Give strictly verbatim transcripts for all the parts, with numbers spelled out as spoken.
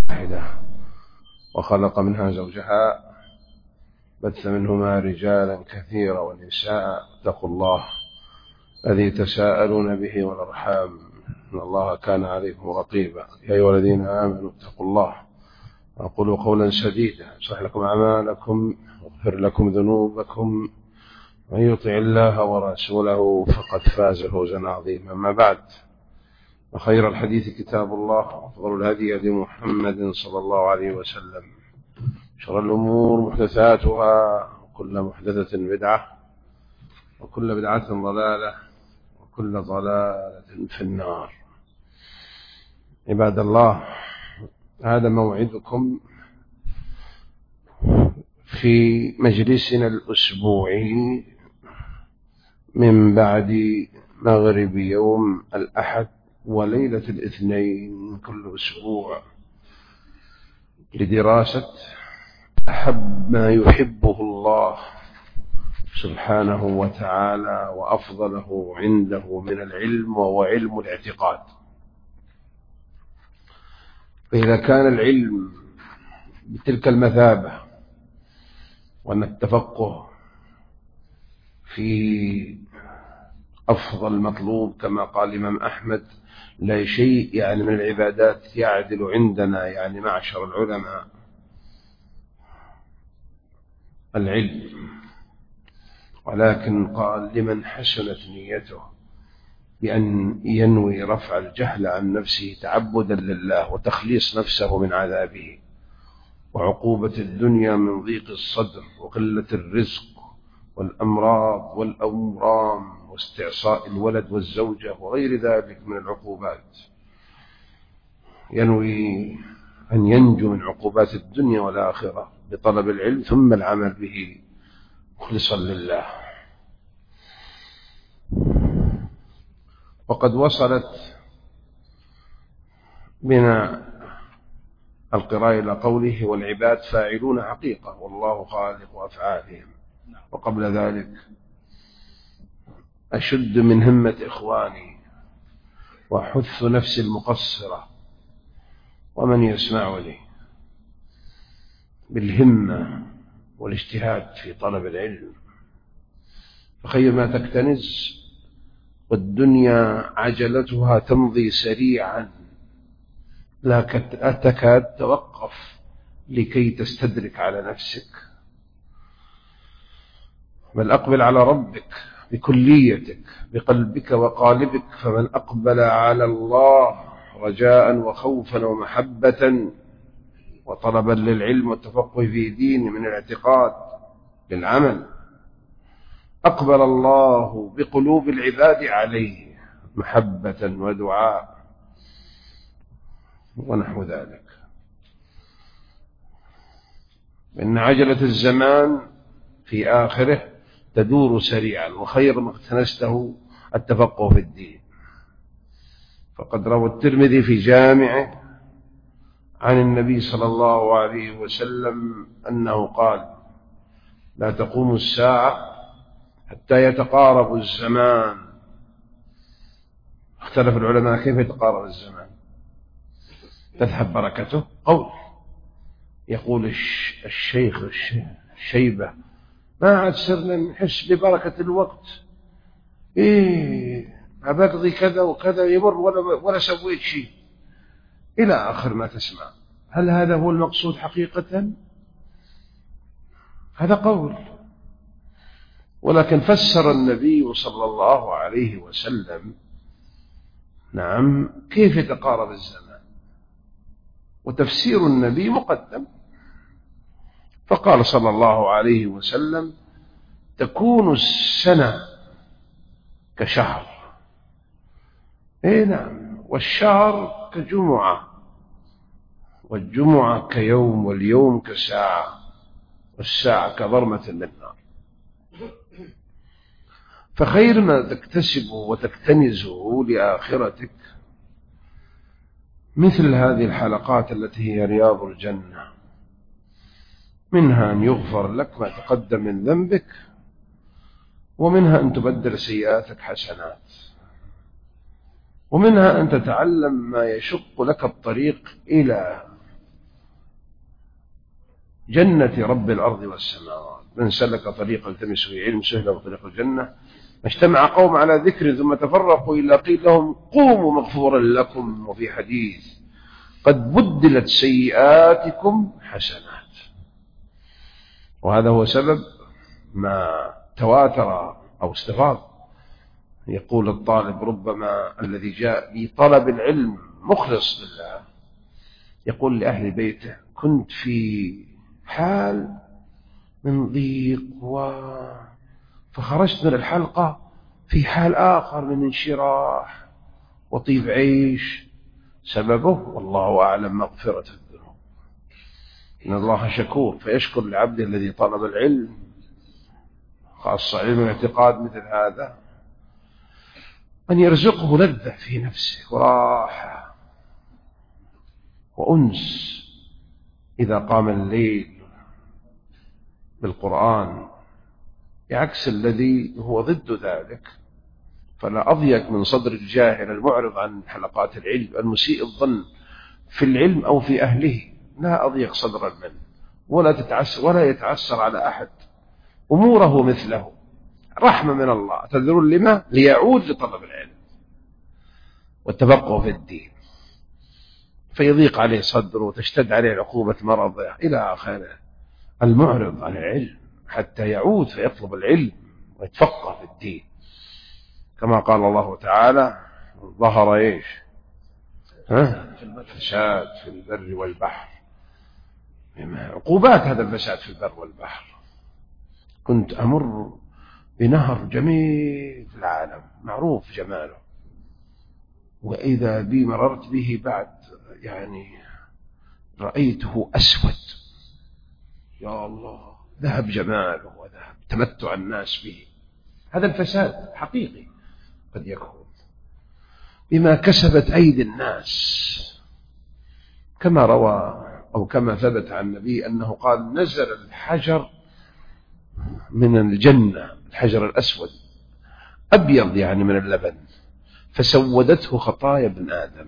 واحدة وخلق منها زوجها بث منهما رجالا كثيرا ونساء. اتقوا الله الذي تساءلون به والأرحام إن الله كان عليكم رقيبا. يا أيها الذين آمنوا اتقوا الله وقولوا قولا سديدا يصلح لكم أعمالكم ويغفر لكم ذنوبكم ومن يطع الله ورسوله فقد فاز فوزا عظيما. أما بعد، وخير الحديث كتاب الله وأفضل الهدي هدي محمد صلى الله عليه وسلم. شر الأمور محدثاتها وكل محدثة بدعة وكل بدعة ضلالة وكل ضلالة في النار. عباد الله، هذا موعدكم في مجلسنا الأسبوعي من بعد مغرب يوم الأحد وليلة الاثنين كل أسبوع لدراسة أحب ما يحبه الله سبحانه وتعالى وأفضله عنده من العلم، وهو علم الاعتقاد. فإذا كان العلم بتلك المثابة وأن التفقه في أفضل مطلوب كما قال الإمام أحمد: لا شيء يعني من العبادات يعدل عندنا يعني معشر العلماء العلم، ولكن قال: لمن حسنت نيته بأن ينوي رفع الجهل عن نفسه تعبدا لله وتخليص نفسه من عذابه وعقوبة الدنيا من ضيق الصدر وقلة الرزق والأمراض والأورام واستعصاء الولد والزوجة وغير ذلك من العقوبات. ينوي أن ينجو من عقوبات الدنيا والآخرة بطلب العلم ثم العمل به مخلصا لله. وقد وصلت بنا القراءة إلى قوله: والعباد فاعلون حقيقة والله خالق أفعالهم. وقبل ذلك أشد من همة إخواني وأحث نفسي المقصرة ومن يسمعني بالهمة والاجتهاد في طلب العلم، فخير ما تكتنز، والدنيا عجلتها تمضي سريعا لا تكاد توقف لكي تستدرك على نفسك، بل أقبل على ربك بكليتك بقلبك وقالبك. فمن أقبل على الله رجاء وخوفا ومحبة وطلبا للعلم والتفقه في دين من الاعتقاد للعمل، أقبل الله بقلوب العباد عليه محبة ودعاء ونحو ذلك. إن عجلة الزمان في آخره تدور سريعا، وخير ما اقتنسته التفقه في الدين. فقد روى الترمذي في جامعه عن النبي صلى الله عليه وسلم أنه قال: لا تقوم الساعة حتى يتقارب الزمان. اختلف العلماء كيف يتقارب الزمان. تذهب بركته. قول يقول الشيخ الشيبة: ما عاد صرنا نحس ببركة الوقت، إيه أبقضي كذا وكذا يمر ولا, ولا سويت شيء، إلى آخر ما تسمع. هل هذا هو المقصود حقيقة؟ هذا قول، ولكن فسر النبي صلى الله عليه وسلم نعم كيف يتقارب الزمان، وتفسير النبي مقدم. فقال صلى الله عليه وسلم: تكون السنة كشهر، إيه نعم، والشهر كجمعة، والجمعة كيوم، واليوم كساعة، والساعة كظرمة للنار. فخير ما تكتسبه وتكتنزه لآخرتك مثل هذه الحلقات التي هي رياض الجنة، منها أن يغفر لك ما تقدم من ذنبك، ومنها أن تبدل سيئاتك حسنات، ومنها أن تتعلم ما يشق لك الطريق إلى جنة رب الأرض والسماوات. من سلك طريقا يلتمس فيه علم سهل وطريق الجنة. ما اجتمع قوم على ذكر ثم تفرقوا إلا قيل لهم قوموا مغفورا لكم. وفي حديث قد بدلت سيئاتكم حسنات. وهذا هو سبب ما تواتر أو استفاض. يقول الطالب ربما الذي جاء لطلب العلم مخلص لله يقول لأهل بيته كنت في حال من ضيق و... فخرجت من الحلقة في حال آخر من انشراح وطيب عيش. سببه والله أعلم مغفرة الذنوب. إن الله شكور فيشكر العبد الذي طلب العلم، خاصة علم الاعتقاد مثل هذا، أن يرزقه لذة في نفسه وراحة وأنس إذا قام الليل بالقرآن، بعكس الذي هو ضد ذلك. فلا أضيق من صدر الجاهل المعرض عن حلقات العلم المسيء الظن في العلم أو في أهله، لا أضيق صدرا منه ولا تتعسر ولا يتعسر على أحد. أموره مثله، رحمة من الله. تدرون لما؟ ليعود لطلب العلم والتفقه في الدين، فيضيق عليه صدره وتشتد عليه عقوبة مرضه إلى آخره. المعرض عن العلم حتى يعود فيطلب العلم ويتفقه في الدين، كما قال الله تعالى ظهر إيش ها؟ الفساد في البر والبحر. عقوبات هذا الفساد في البر والبحر. كنت أمر بنهر جميل في العالم معروف جماله، وإذا بي مررت به بعد يعني رأيته أسود. يا الله، ذهب جماله وذهب تمتع الناس به. هذا الفساد حقيقي قد يكون بما كسبت أيدي الناس، كما روى أو كما ثبت عن النبي أنه قال نزل الحجر من الجنة، الحجر الأسود أبيض يعني من اللبن، فسودته خطايا ابن آدم.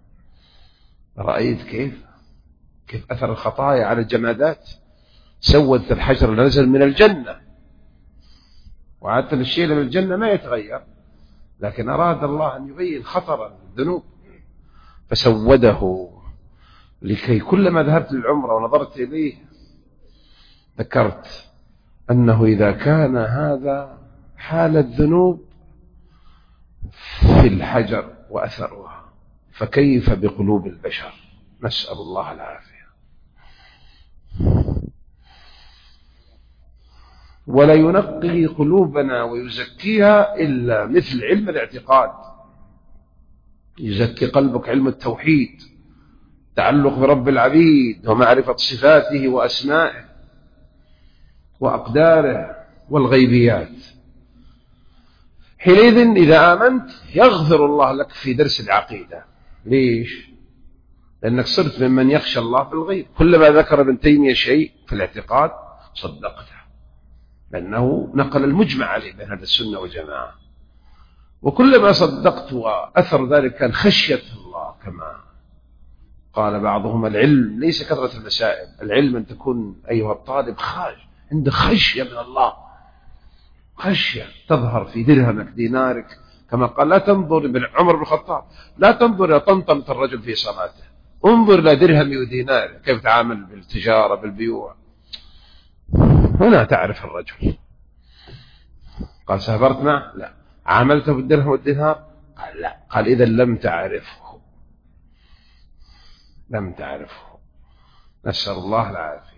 رأيت كيف كيف أثر الخطايا على الجمادات؟ سودت الحجر اللي نزل من الجنة، وعادة الشيء من الجنة ما يتغير، لكن أراد الله أن يبين خطر الذنوب فسوده، لكي كلما ذهبت للعمرة ونظرت إليه ذكرت أنه إذا كان هذا حال الذنوب في الحجر وأثرها، فكيف بقلوب البشر؟ نسأل الله العافية. ولا ينقي قلوبنا ويزكيها إلا مثل علم الاعتقاد. يزكي قلبك علم التوحيد، تعلق برب العبيد ومعرفة صفاته وأسمائه وأقداره والغيبيات. حينئذ إذا آمنت يغفر الله لك في درس العقيدة. ليش؟ لأنك صرت ممن يخشى الله في الغيب. كلما ذكر ابن تيمية شيء في الاعتقاد صدقته، لأنه نقل المجمع عليه بين هذا السنة والجماعة. وكلما صدقت وأثر ذلك كان خشية الله، كما قال بعضهم العلم ليس كثرة المسائل، العلم أن تكون أيها الطالب خاش عندك خشية من الله، خشية تظهر في درهمك دينارك، كما قال لا تنظر ابن عمر بن الخطاب لا تنظر إلى طمطمة الرجل في صلاته، انظر إلى درهمي وديناري كيف تعامل بالتجارة بالبيوع. هنا تعرف الرجل. قال سافرت معه؟ لا. عاملته بالدرهم والدينار؟ قال لا. قال إذا لم تعرفه، لم تعرفه. نسأل الله العافية.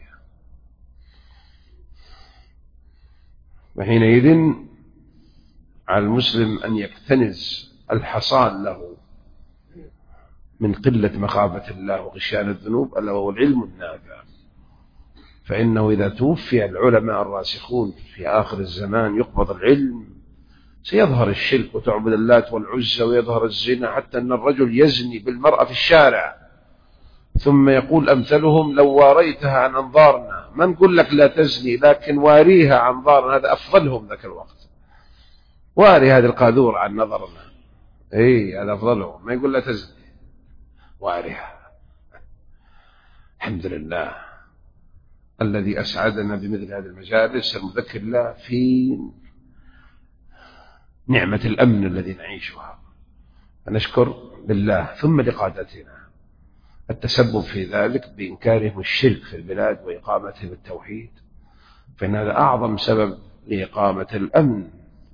وحينئذ على المسلم أن يكتنز الحصان له من قلة مخافة الله وغشيان الذنوب، ألا وهو العلم النافع. فإنه إذا توفي العلماء الراسخون في آخر الزمان يقبض العلم، سيظهر الشرك وتعبد اللات والعزى ويظهر الزنا، حتى أن الرجل يزني بالمرأة في الشارع ثم يقول أمثلهم لو واريتها عن أنظارنا. ما نقول لك لا تزني، لكن واريها عن أنظارنا، هذا أفضلهم ذاك الوقت. واري هذه القاذور عن نظرنا، إيه هذا أفضلهم. ما يقول لا تزني، واريها. الحمد لله الذي أسعدنا بمثل هذه المجالس المذكر الله في نعمة الأمن الذي نعيشها، فنشكر لله ثم لقادتنا التسبب في ذلك بإنكارهم الشرك في البلاد وإقامتهم التوحيد، فإن هذا أعظم سبب لإقامة الأمن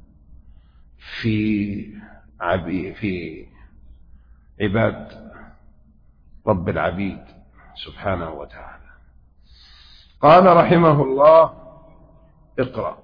في عبي في عباد رب العبيد سبحانه وتعالى. قال رحمه الله: اقرأ.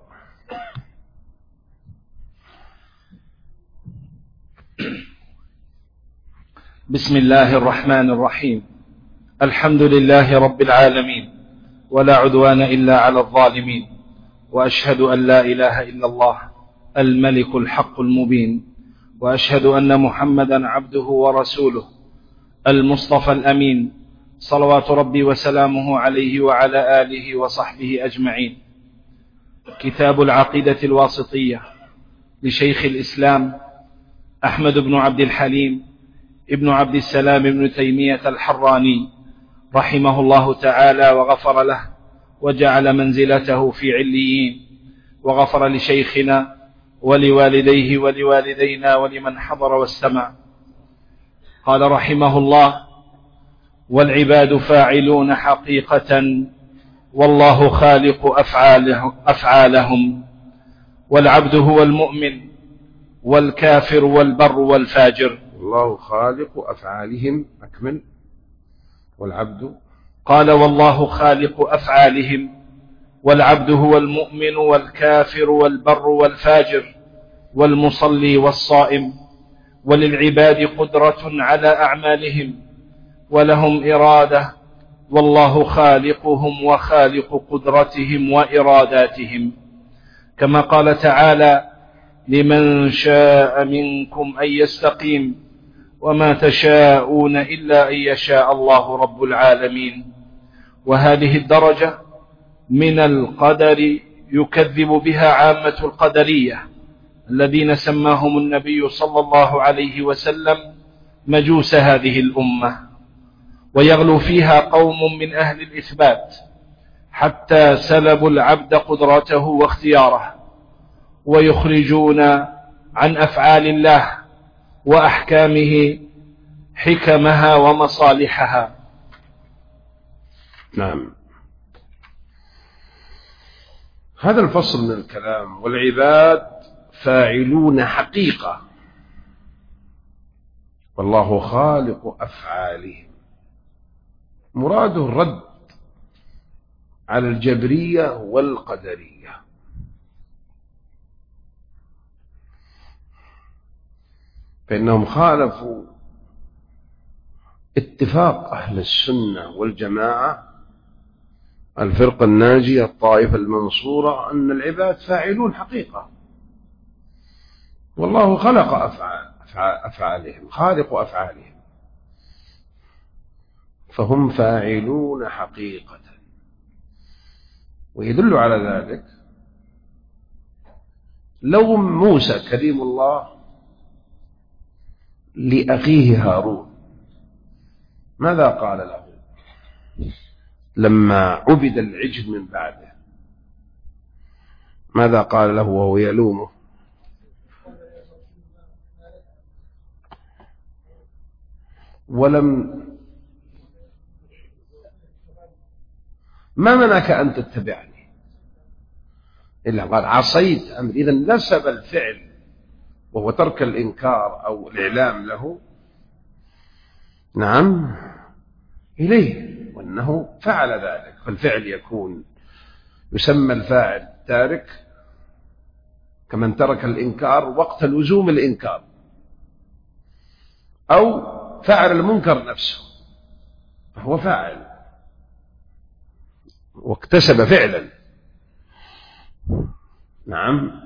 بسم الله الرحمن الرحيم. الحمد لله رب العالمين، ولا عدوان إلا على الظالمين، وأشهد أن لا إله إلا الله الملك الحق المبين، وأشهد أن محمدا عبده ورسوله المصطفى الأمين، صلوات ربي وسلامه عليه وعلى آله وصحبه أجمعين. كتاب العقيدة الواسطية لشيخ الإسلام أحمد بن عبد الحليم ابن عبد السلام بن تيمية الحراني رحمه الله تعالى وغفر له وجعل منزلته في عليين، وغفر لشيخنا ولوالديه ولوالدينا ولمن حضر واستمع. قال رحمه الله: والعباد فاعلون حقيقة، والله خالق أفعاله أفعالهم، والعبد هو المؤمن والكافر والبر والفاجر. الله خالق أفعالهم. أكمل. والعبد. قال: والله خالق أفعالهم، والعبد هو المؤمن والكافر والبر والفاجر والمصلي والصائم، وللعباد قدرة على أعمالهم ولهم إرادة، والله خالقهم وخالق قدرتهم وإراداتهم، كما قال تعالى: لمن شاء منكم أن يستقيم، وما تشاءون إلا أن يشاء الله رب العالمين. وهذه الدرجة من القدر يكذب بها عامة القدرية الذين سماهم النبي صلى الله عليه وسلم مجوس هذه الأمة، ويغلو فيها قوم من أهل الإثبات حتى سلبوا العبد قدرته واختياره، ويخرجون عن أفعال الله وأحكامه حكمها ومصالحها. نعم. هذا الفصل من الكلام: والعباد فاعلون حقيقة، والله خالق أفعالهم. مراده الرد على الجبرية والقدرية، فإنهم خالفوا اتفاق أهل السنة والجماعة الفرقة الناجية الطائفة المنصورة أن العباد فاعلون حقيقة، والله خلق أفعال أفعالهم، خالق أفعالهم، فهم فاعلون حقيقة. ويدل على ذلك لو موسى كريم الله لأخيه هارون ماذا قال له لما عبد العجل من بعده؟ ماذا قال له وهو يلومه؟ ولم ما منعك أن تتبعني إلا قال عصيت أمري. إذن نسب الفعل وهو ترك الإنكار أو الإعلام له نعم إليه، وأنه فعل ذلك. فالفعل يكون يسمى الفاعل تارك كمن ترك الإنكار وقت لزوم الإنكار، أو فعل المنكر نفسه فهو فاعل واكتسب فعلا. نعم.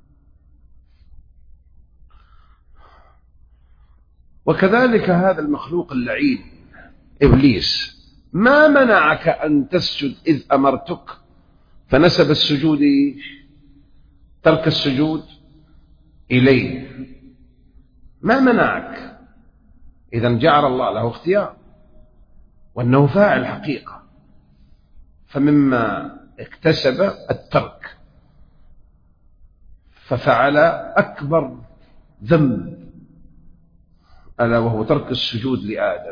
وكذلك هذا المخلوق اللعين إبليس ما منعك أن تسجد إذ أمرتك؟ فنسب السجود ترك السجود إليه، ما منعك؟ إذن جعل الله له اختيار وأنه فاعل حقيقة، فمما اكتسب الترك، ففعل أكبر ذنب ألا وهو ترك السجود لآدم،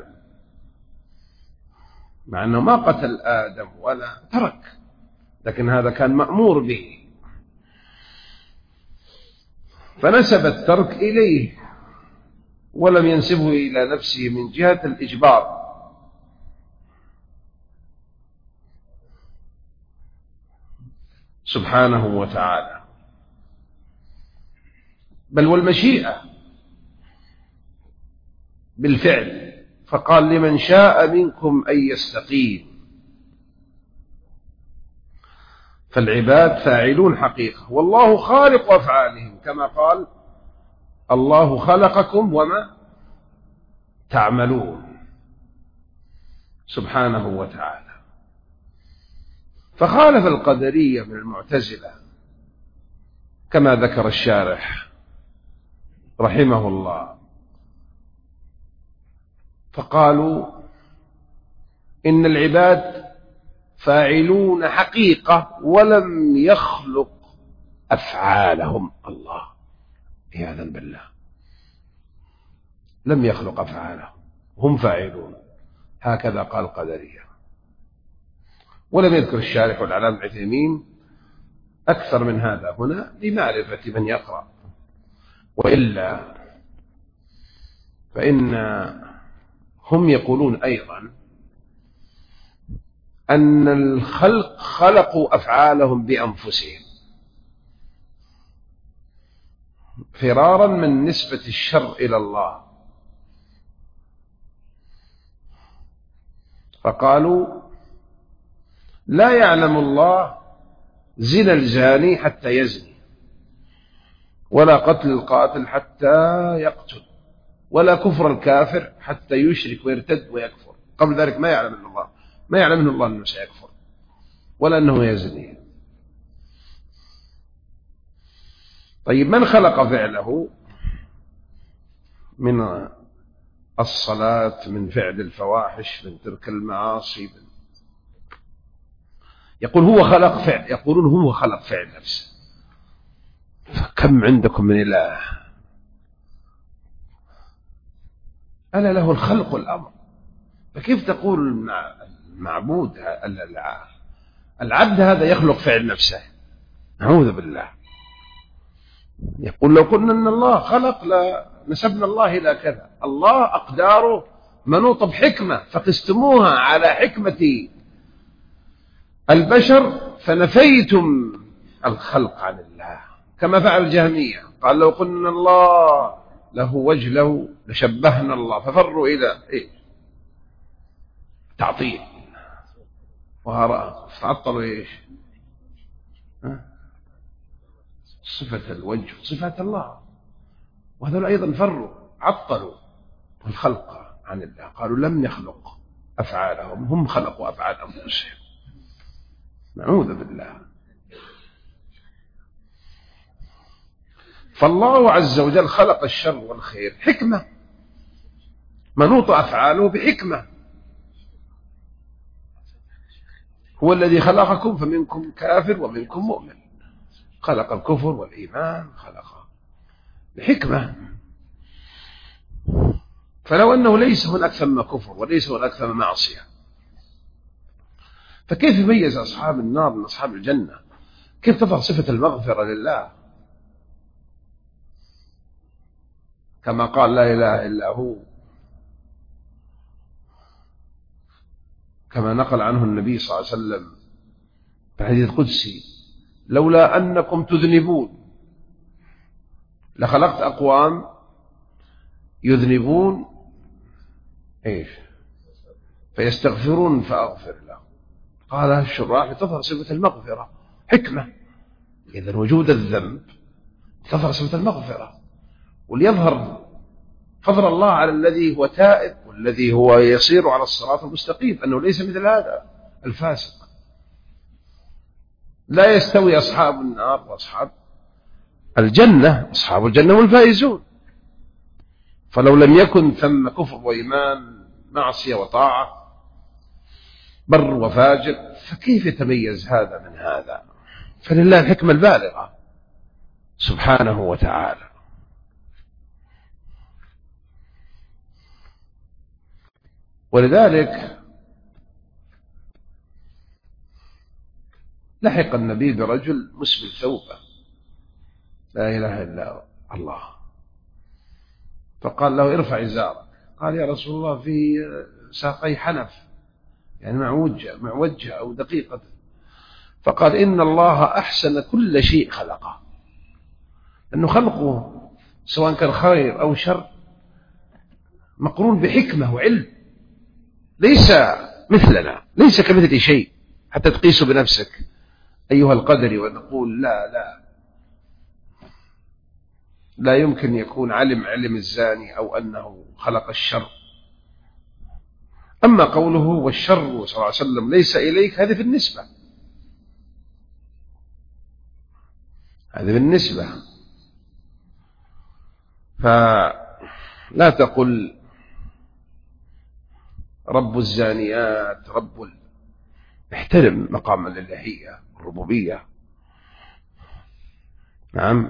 مع أنه ما قتل آدم ولا ترك، لكن هذا كان مأمور به، فنسب الترك إليه ولم ينسبه إلى نفسه من جهة الإجبار. سبحانه وتعالى. بل والمشيئة بالفعل، فقال لمن شاء منكم أن يستقيم. فالعباد فاعلون حقيقة، والله خالق أفعالهم، كما قال الله خلقكم وما تعملون سبحانه وتعالى. فخالف القدرية من المعتزلة كما ذكر الشارح رحمه الله، فقالوا إن العباد فاعلون حقيقة ولم يخلق أفعالهم الله، عياذا بالله، لم يخلق أفعالهم، هم فاعلون، هكذا قال القدرية. ولم يذكر الشارح والعلامة ابن عثيمين أكثر من هذا هنا لمعرفة من يقرأ، وإلا فإن هم يقولون أيضا أن الخلق خلقوا أفعالهم بأنفسهم فرارا من نسبة الشر إلى الله، فقالوا لا يعلم الله زنا الزاني حتى يزني، ولا قتل القاتل حتى يقتل، ولا كفر الكافر حتى يشرك ويرتد ويكفر. قبل ذلك ما يعلم أن الله ما يعلم أن الله أنه سيكفر ولا أنه يزني. طيب من خلق فعله من الصلاة، من فعل الفواحش، من ترك المعاصي، من يقول هو خلق فعل، يقولون هو خلق فعل نفسه. فكم عندكم من إله ألا له الخلق والأمر، فكيف تقول المعبود العبد هذا يخلق فعل نفسه؟ نعوذ بالله. يقول لو قلنا أن الله خلق لنسبنا الله إلى كذا. الله أقداره منوطة بحكمة، فقستموها على حكمة البشر فنفيتم الخلق عن الله، كما فعل الجهمية. قال لو قلنا الله له وجه له لشبهنا الله، ففروا إلى إيه؟ تعطيل وهراء، تعطلوا إيش؟ ها؟ صفة الوجه صفة الله، وهذول أيضا فروا عطلوا الخلق عن الله، قالوا لم يخلق أفعالهم، هم خلقوا أفعال أنفسهم. نعوذ بالله. فالله عز وجل خلق الشر والخير حكمة، منوط أفعاله بحكمة. هو الذي خلقكم فمنكم كافر ومنكم مؤمن، خلق الكفر والإيمان، خلق بحكمة. فلو أنه ليس هناك ثم كفر وليس هناك ثم معصية، فكيف يميز أصحاب النار من أصحاب الجنة؟ كيف تظهر صفة المغفرة لله؟ كما قال لا إله إلا هو، كما نقل عنه النبي صلى الله عليه وسلم في الحديث القدسي: لولا أنكم تذنبون لخلقت أقوام يذنبون إيش فيستغفرون فأغفر لهم. قال الشراح لتظهر صفة المغفرة حكمة، إذن وجود الذنب تظهر صفة المغفرة، وليظهر فضل الله على الذي هو تائب والذي هو يسير على الصراط المستقيم، أنه ليس مثل هذا الفاسق. لا يستوي أصحاب النار وأصحاب الجنة، أصحاب الجنة هم الفائزون. فلو لم يكن ثم كفر وإيمان معصية وطاعة بر وفاجر، فكيف يتميز هذا من هذا؟ فلله الحكمة البالغة سبحانه وتعالى. ولذلك لحق النبي برجل مسبل ثوبه، لا إله إلا الله، فقال له ارفع إزارك. قال يا رسول الله في ساقي حنف، يعني معوجة معوجة أو دقيقة. فقال إن الله أحسن كل شيء خلقه، أنه خلقه سواء كان خير أو شر مقرون بحكمة وعلم، ليس مثلنا، ليس كمثل شيء حتى تقيسه بنفسك أيها القدري ونقول لا لا لا يمكن يكون علم علم الزاني أو أنه خلق الشر. أما قوله والشر صلى الله عليه وسلم ليس إليك، هذا في النسبة، هذا بالنسبة. فلا تقل رب الزانيات رب ال... احترم مقام الإلهية الربوبية. نعم،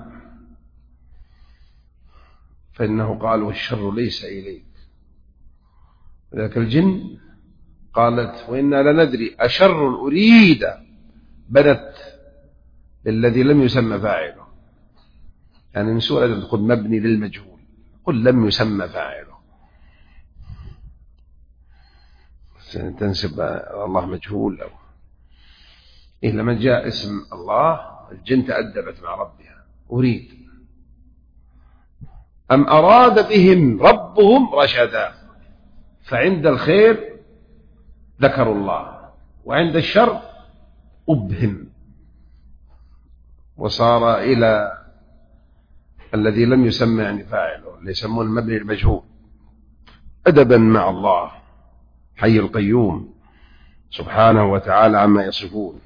فإنه قال والشر ليس إليك. ذاك الجن قالت وإنا لندري أشر أريد بدت الذي لم يسمى فاعله، يعني من سورة أن تقول مبني للمجهول، قل لم يسمى فاعله، تنسب الله مجهول. أو إيه لما جاء اسم الله الجن تأدبت مع ربها أريد، أم أراد بهم ربهم رشدا، فعند الخير ذكروا الله وعند الشر أبهم، وصار إلى الذي لم يسمى يعني فاعله اللي يسمون المبني المجهول، أدبا مع الله حي القيوم سبحانه وتعالى عما يصفون.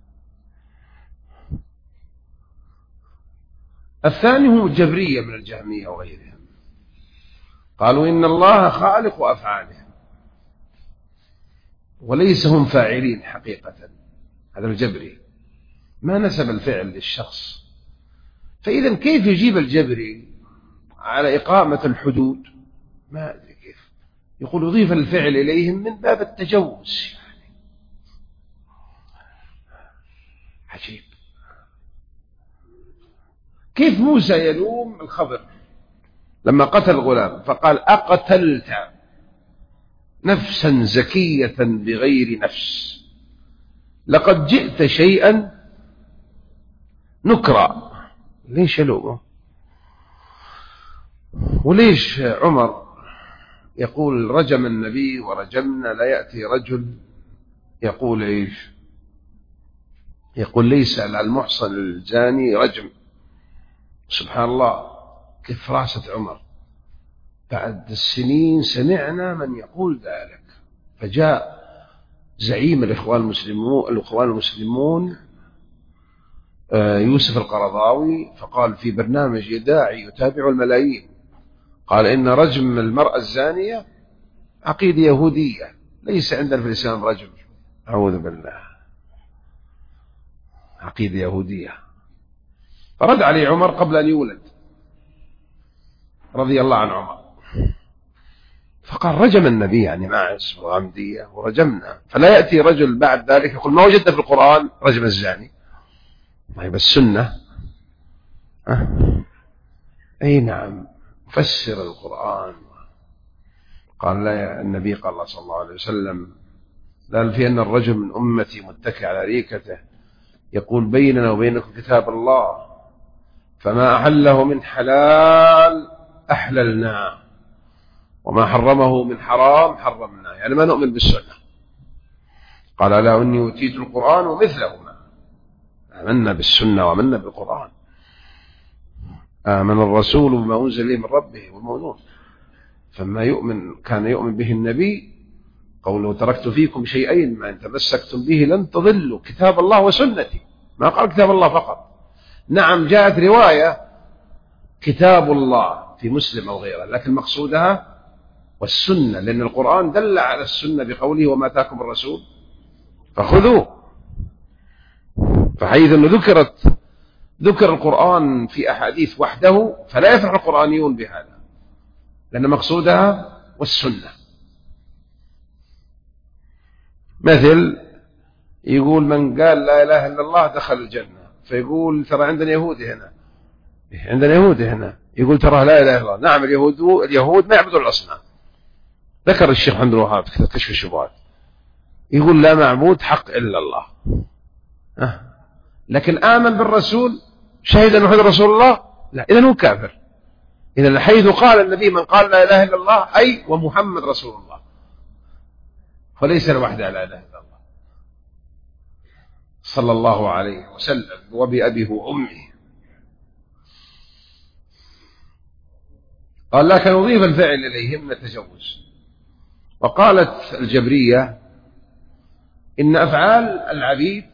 الثاني هم الجبرية من الجهمية وغيرهم، قالوا إن الله خالق أفعاله وليس هم فاعلين حقيقة. هذا الجبري ما نسب الفعل للشخص، فإذا كيف يجيب الجبري على إقامة الحدود؟ ما أدري كيف يقول يضيف الفعل إليهم من باب التجوز، يعني عجيب. كيف موسى يلوم الخضر لما قتل الغلام فقال أقتلت نفسا زكية بغير نفس لقد جئت شيئا نكرا؟ ليش يلومه؟ وليش عمر يقول رجم النبي ورجمنا، لا يأتي رجل يقول إيش؟ يقول ليس على المحصن الزاني رجم. سبحان الله، كيف فراسة عمر. بعد السنين سمعنا من يقول ذلك، فجاء زعيم الإخوان المسلمون الإخوان المسلمون يوسف القرضاوي، فقال في برنامج يداعي يتابع الملايين، قال إن رجم المرأة الزانية عقيدة يهودية، ليس عندنا في الإسلام رجم. أعوذ بالله، عقيدة يهودية. فرد عليه عمر قبل أن يولد رضي الله عن عمر، فقال رجم النبي يعني ماعز وغامدية ورجمنا، فلا يأتي رجل بعد ذلك يقول ما وجدت في القرآن رجم الزاني. طيب السنة أه؟ أي نعم، فسر القرآن. قال لا النبي قال الله صلى الله عليه وسلم لا في أن الرجل من أمتي متكئ على ريكته يقول بيننا وبينكم كتاب الله فما أحله من حلال أحللناه وما حرمه من حرام حرمناه، يعني ما نؤمن بالسنة. قال ألا إني أوتيت القرآن ومثلهما، آمنا بالسنة وآمنا بالقرآن. آمن الرسول بما أنزل إليه من ربه والمؤمنون، فما يؤمن كان يؤمن به النبي قوله تركت فيكم شيئين ما إن تمسكتم به لن تضلوا كتاب الله وسنتي، ما قال كتاب الله فقط. نعم جاءت رواية كتاب الله في مسلم أو غيره، لكن مقصودها والسنة، لأن القرآن دل على السنة بقوله وما آتاكم الرسول فخذوه. فحيث أنه ذكرت ذكر القرآن في أحاديث وحده فلا يفرح القرآنيون بهذا، لأن مقصودها والسنة. مثل يقول من قال لا إله إلا الله دخل الجنة، فيقول ترى عندنا يهودي هنا، عندنا يهودي هنا يقول ترى لا إله إلا الله. نعم، اليهود اليهود ما يعبدون الأصنام. ذكر الشيخ محمد الوهاب في كشف الشبهات يقول لا معبود حق إلا الله، أه. لكن آمن بالرسول، شهد أنه محمد رسول الله، لا، إذن هو كافر. إذن حيث قال النبي من قال لا إله إلا الله أي ومحمد رسول الله، فليس لوحده لا إله إلا الله صلى الله عليه وسلم وبأبيه وأمه. قال لكن أضيف الفعل إليهم نتجوز. وقالت الجبرية إن أفعال العبيد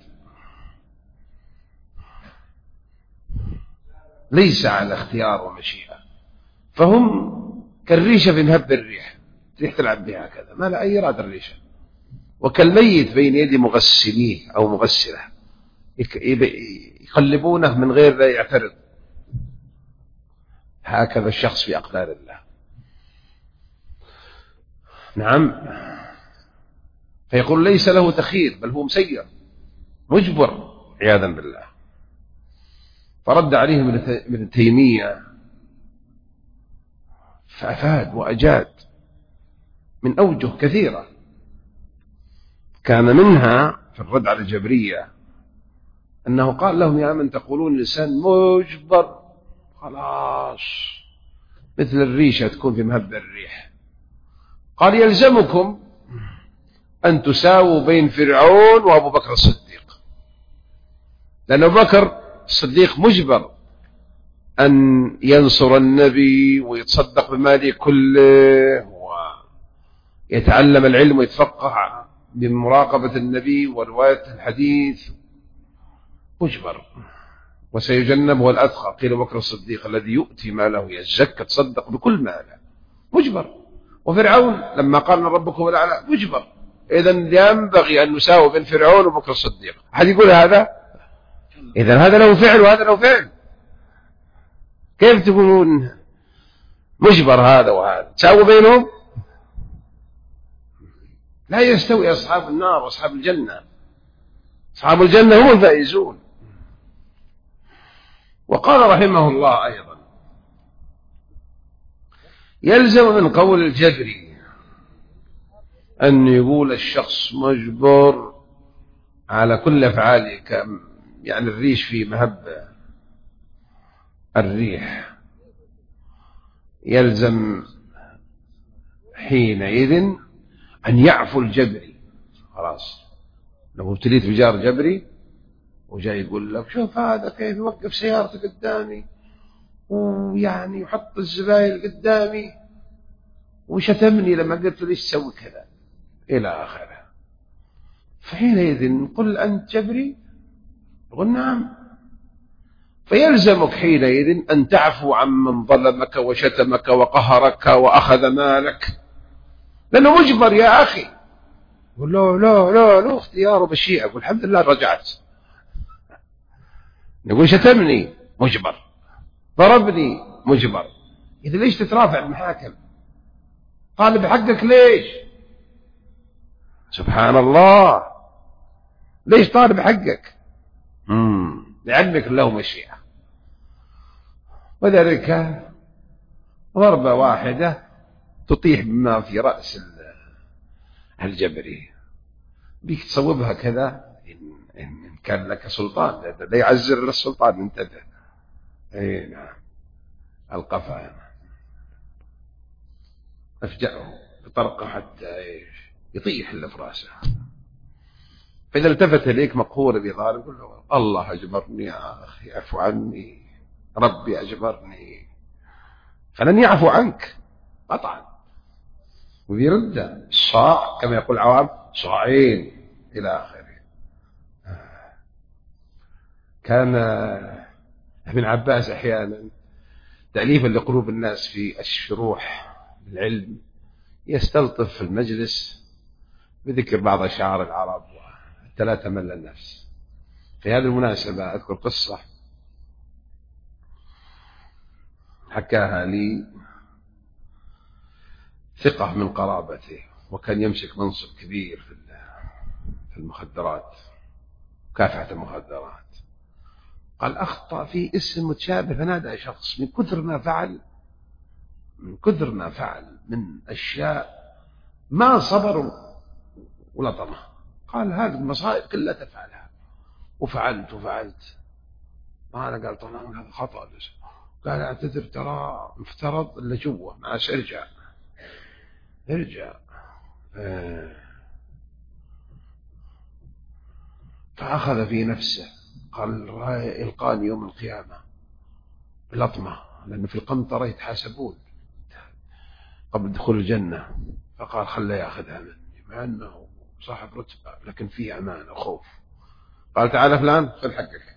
ليس على اختيار ومشيئة، فهم كالريشة في مهب الريح، ريح تلعب بها كذا، ما لا أي إرادة الريشة، وكالميت بين يد مغسليه أو مغسله يقلبونه من غير لا يعترض. هكذا الشخص في أقدار الله. نعم، فيقول ليس له تخيير، بل هو مسير مجبر عياذا بالله. فرد عليهم ابن تيمية فأفاد وأجاد من أوجه كثيرة، كان منها في الرد على الجبرية أنه قال لهم يا من تقولون الإنسان مجبر، خلاص مثل الريشة تكون في مهب الريح، قال يلزمكم أن تساووا بين فرعون وأبو بكر الصديق، لأن أبو بكر الصديق مجبر أن ينصر النبي ويتصدق بماله كله ويتعلم العلم ويتفقه بمراقبة النبي ورواية الحديث، مجبر. وسيجنبه الأتقى، قيل بكر الصديق الذي يؤتي ماله يزكى تصدق بكل ماله، مجبر. وفرعون لما قال ربكم الأعلى مجبر. إذن ينبغي أن نساوي بين فرعون وبكر الصديق. أحد يقول هذا؟ إذن هذا له فعل وهذا له فعل، كيف تقولون مجبر هذا وهذا؟ تساوي بينهم؟ لا يستوي أصحاب النار وأصحاب الجنة. أصحاب الجنة هم الفائزون. وقال رحمه الله أيضا يلزم من قول الجبري أن يقول الشخص مجبر على كل أفعاله، يعني الريش في مهب الريح، يلزم حينئذ أن يعفو الجبري. خلاص لو ابتليت بجار جبري وجاي يقول لك شوف هذا كيف يوقف سيارته قدامي ويعني يحط الزباين قدامي وشتمني لما قلت له ليش تسوي كذا إلى آخره، فحينئذ قل أنت جبري؟ يقول نعم. فيلزمك حينئذ أن تعفو عمن ظلمك وشتمك وقهرك وأخذ مالك، لأنه مجبر يا أخي. يقول له لا لا لا اختياره بالشيء. أقول الحمد لله رجعت. نقول شتمني مجبر، ضربني مجبر، إذا ليش تترافع المحاكم؟ طالب حقك ليش؟ سبحان الله، ليش طالب حقك؟ مم. لعلمك له مشيئة. وذلك ضربة واحدة تطيح بما في رأس الجبري، بيك تصوبها كذا إن كان لك سلطان، لا يعزر السلطان، انتبه. اي نعم، القفا افجأه بطرقه حتى يطيح اللي في راسه. فإذا التفت إليك مقهور بظالم قل له الله أجبرني يا أخي، اعفو عني، ربي أجبرني، فلن يعفو عنك قطعا، ويرد الصاع كما يقول العوام صاعين إلى آخره. كان ابن عباس أحيانا تأليفا لقلوب الناس في الشروح بالعلم يستلطف في المجلس بذكر بعض أشعار العرب حتى لا تمل النفس. في هذه المناسبة أذكر قصة حكاها لي ثقة من قرابته، وكان يمسك منصب كبير في المخدرات، مكافحة المخدرات. قال أخطأ في اسم متشابه فنادى شخص، من كثر ما فعل من كثر ما فعل من أشياء ما صبروا ولطمه. قال هذه المصائب كلها تفعلها، وفعلت وفعلت. ما أنا قال طبعا هذا خطأ، بس قال اعتذر ترى مفترض إلا جوه معاش ارجع ارجع. آه. فأخذ في نفسه قال إلقاني يوم القيامة بلطمة، لأنه في القنطرة يتحاسبون قبل دخول الجنة. فقال خليه يأخذها مني، مع أنه صاحب رتبة لكن فيه أمان وخوف. قال تعال فلان خذ حقك.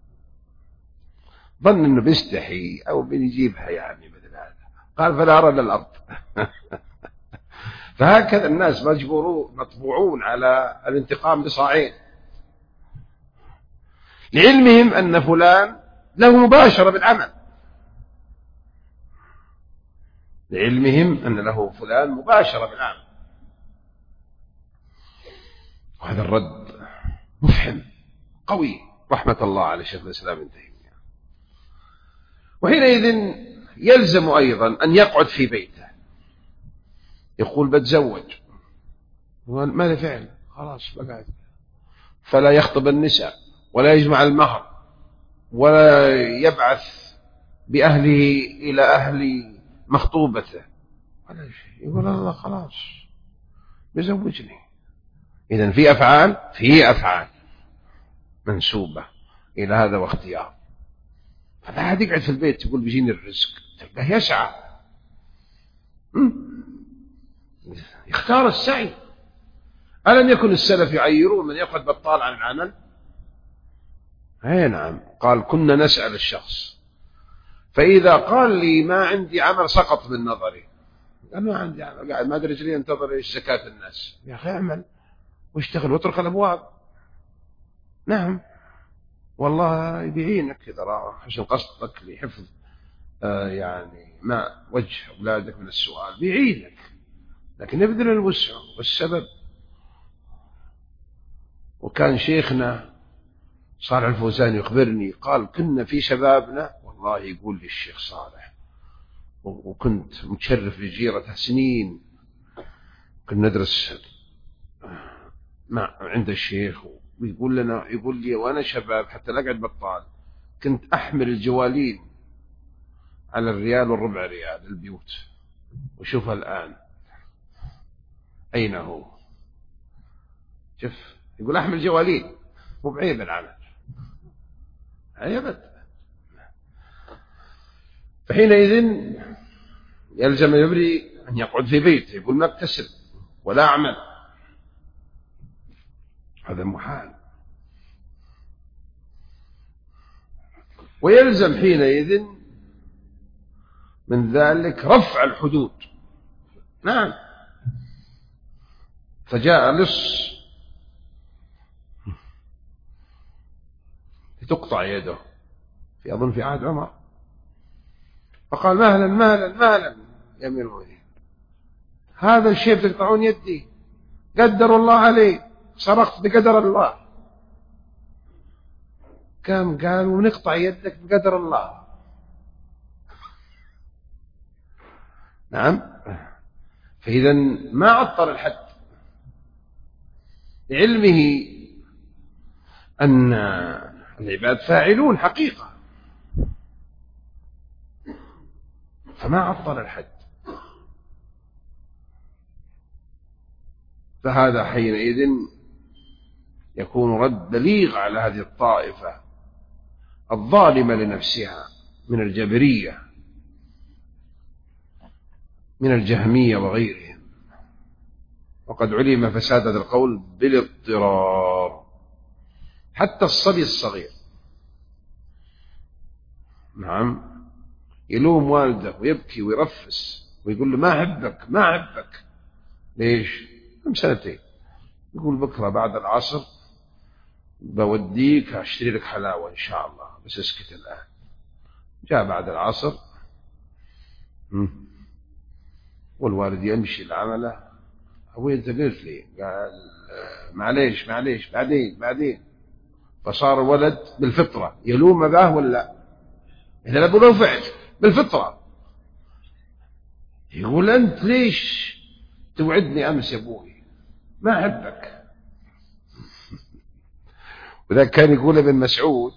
ظن أنه بيستحي أو بيجيبها يعني مثل هذا. قال فلا أرى للأرض. فهكذا الناس مجبورون مطبوعون على الانتقام بصاعين، لعلمهم أن فلان له مباشرة بالعمل، لعلمهم أن له فلان مباشرة بالعمل. وهذا الرد مفحم قوي، رحمة الله على شيخ الإسلام ابن تيمية. وحينئذ يلزم أيضا أن يقعد في بيته، يقول بتزوج، ماذا فعل؟ خلاص بقعد، فلا يخطب النساء ولا يجمع المهر ولا يبعث بأهله إلى أهل مخطوبته ولا شيء. يقول الله خلاص بزوجني. إذن في أفعال في أفعال منسوبة إلى هذا واختيار. فلا أحد يقعد في البيت يقول بيجيني الرزق، تلقاه يسعى، يختار السعي. ألم يكن السلف يعيرون من يقعد بطال عن العمل؟ أي نعم. قال كنا نسأل الشخص فإذا قال لي ما عندي عمل سقط من نظري. قال ما عندي عمل، قاعد ما أدري لي انتظر إيش زكاة الناس. يا أخي اعمل واشتغل واترك الأبواب. نعم والله يبيعينك إذا رأى حسن قصدك لحفظ آه يعني ما وجه أولادك من السؤال بيعينك، لكن يبذل الوسع والسبب. وكان شيخنا صالح الفوزان يخبرني قال كنا في شبابنا، والله يقول لي الشيخ صالح، وكنت متشرف لجيرته سنين، كنا ندرس مع عند الشيخ، ويقول لنا يقول لي وأنا شباب حتى لا أقعد بطال كنت أحمل الجوالين على الريال والربع ريال البيوت، وشوفها الآن أين هو. شوف يقول أحمل جوالين مو بعيب العمل، عيبت. فحينئذ يلزم يبري أن يقعد في بيته، يقول ما اكتسب ولا أعمل، هذا محال. ويلزم حينئذ من ذلك رفع الحدود. نعم. فجاء لص تقطع يده في أظن في عهد عمر، فقال مهلا مهلا مهلا يا أمير المؤمنين، هذا الشيء بتقطعون يدي، قدر الله عليه، سرقت بقدر الله. كم قالوا نقطع يدك بقدر الله. نعم. فإذا ما عطل الحد، لعلمه أن العباد فاعلون حقيقة، فما عطل الحد. فهذا حينئذ يكون رد بليغ على هذه الطائفة الظالمة لنفسها من الجبرية من الجهمية وغيرهم. وقد علم فساد هذا القول بالاضطرار. حتى الصبي الصغير نعم يلوم والده ويبكي ويرفس ويقول له ما أحبك ما أحبك. ليش؟ كم سنتين. يقول بكرة بعد العصر بوديك أشتري لك حلاوة إن شاء الله بس اسكت الآن. جاء بعد العصر والوالد يمشي لعمله. أبوي أنت قلت لي؟ قال معليش معليش بعدين بعدين. فصار الولد بالفطرة يلوم أباه ولا لا؟ إذا أبو لو فعل بالفطرة يقول أنت ليش توعدني أمس يا أبوي ما أحبك. وذا كان يقول ابن مسعود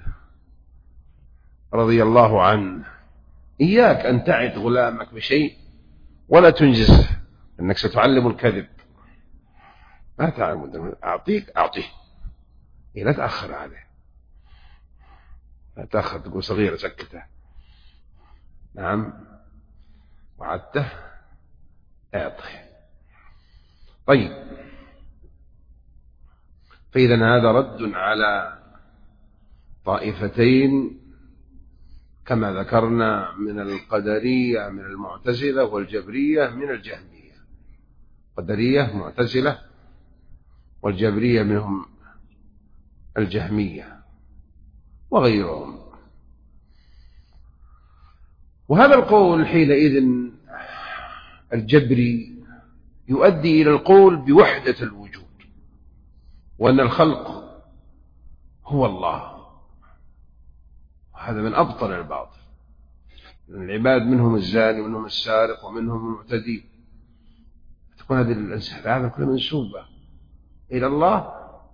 رضي الله عنه إياك أن تعد غلامك بشيء ولا تنجزه إنك ستعلم الكذب. ما تعلم أعطيك أعطيه لا تأخر عليه لا تأخر تقول صغيرة سكته. نعم وعدته أعطيه. طيب فإذا هذا رد على طائفتين كما ذكرنا من القدرية من المعتزلة والجبرية من الجهمية. قدرية معتزلة والجبرية منهم الجهمية وغيرهم. وهذا القول حينئذ الجبري يؤدي إلى القول بوحدة الوجود وأن الخلق هو الله. هذا من أبطل الباطل. العباد منهم الزاني ومنهم السارق ومنهم المعتدي تكون هذه الأنساب كلها منسوبة إلى الله.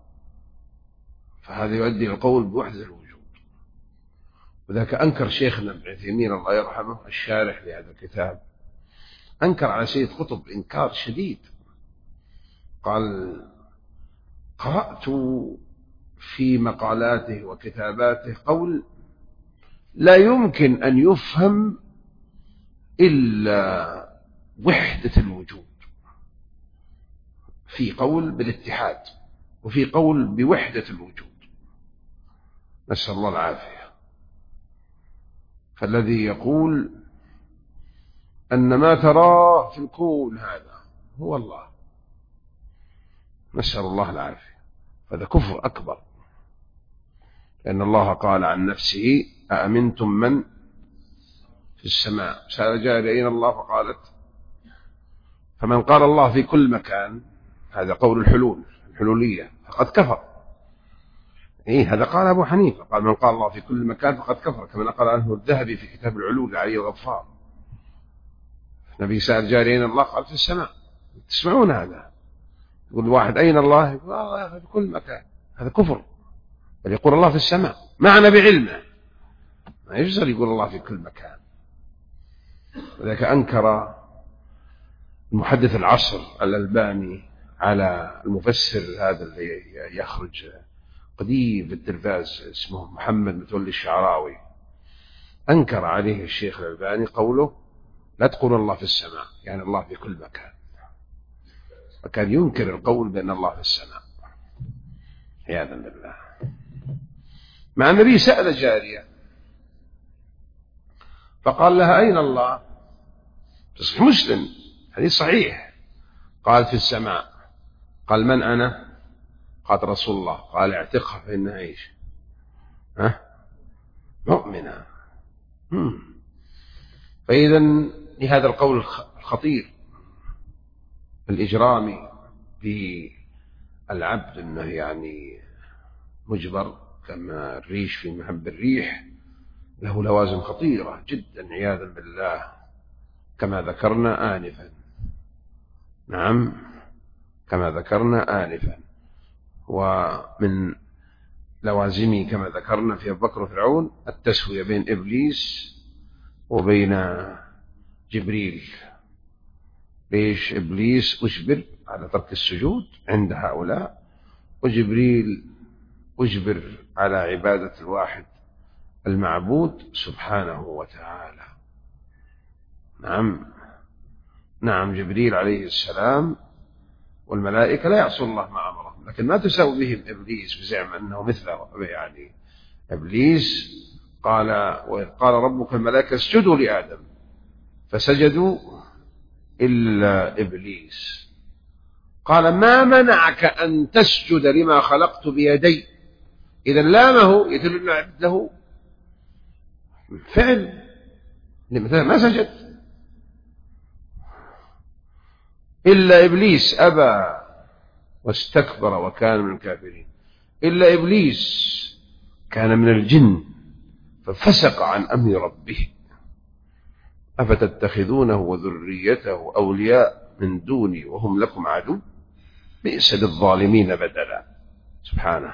فهذا يؤدي إلى القول بوحدة الوجود. وذاك أنكر شيخنا ابن عثيمين الله يرحمه الشارح لهذا الكتاب أنكر على سيد قطب إنكار شديد. قال قرأت في مقالاته وكتاباته قول لا يمكن أن يفهم إلا وحدة الوجود. في قول بالاتحاد وفي قول بوحدة الوجود نسأل الله العافية. فالذي يقول أن ما تراه في الكون هذا هو الله نسأل الله العافية هذا كفر أكبر. لأن الله قال عن نفسه أأمنتم من في السماء سأل جاري أين الله فقالت فمن قال الله في كل مكان هذا قول الحلول الحلولية فقد كفر. إيه هذا قال أبو حنيفة قال من قال الله في كل مكان فقد كفر كما نقل عنه الذهبي في كتاب العلول علي الغفار. النبي سأل جاري أين الله قال في السماء. تسمعون هذا يقول واحد أين الله يقول الله في كل مكان هذا كفر. بل يقول الله في السماء معنا بعلمه ما يجوز يقول الله في كل مكان. وذلك أنكر المحدث العصر الألباني على المفسر هذا اللي يخرج قديم في التلفاز اسمه محمد متولي الشعراوي. أنكر عليه الشيخ الألباني قوله لا تقول الله في السماء يعني الله في كل مكان. وكان ينكر القول بأن الله في السماء عياذا بالله. مع النبي سأل جارية فقال لها أين الله تصحيح مسلم حديث صحيح قال في السماء. قال من أنا قال رسول الله. قال اعتقها فإنها إيش ها مؤمنة. فإذا لهذا القول الخطير الإجرامي بالعبد أنه يعني مجبر كما الريش في محب الريح له لوازم خطيرة جدا عياذا بالله كما ذكرنا آنفا. نعم كما ذكرنا آنفا. ومن لوازمه كما ذكرنا في أبو بكر وفرعون التسوية بين إبليس وبين جبريل. ليش إبليس أجبر على ترك السجود عند هؤلاء وجبريل أجبر على عبادة الواحد المعبود سبحانه وتعالى. نعم نعم جبريل عليه السلام والملائكة لا يعصون الله ما أمرهم لكن ما تساوي بهم إبليس بزعم أنه مثله. يعني إبليس قال وإذ قال ربك الملائكة اسجدوا لآدم فسجدوا إلا إبليس قال ما منعك أن تسجد لما خلقت بيدي إذا لامه يدل أنه عبد له فعل، مثلا ما سجد. إلا إبليس أبى واستكبر وكان من الكافرين. إلا إبليس كان من الجن ففسق عن أمر ربه. أفتتخذونه وذريته أولياء من دوني وهم لكم عدو بئس للظالمين بدلا. سبحانه.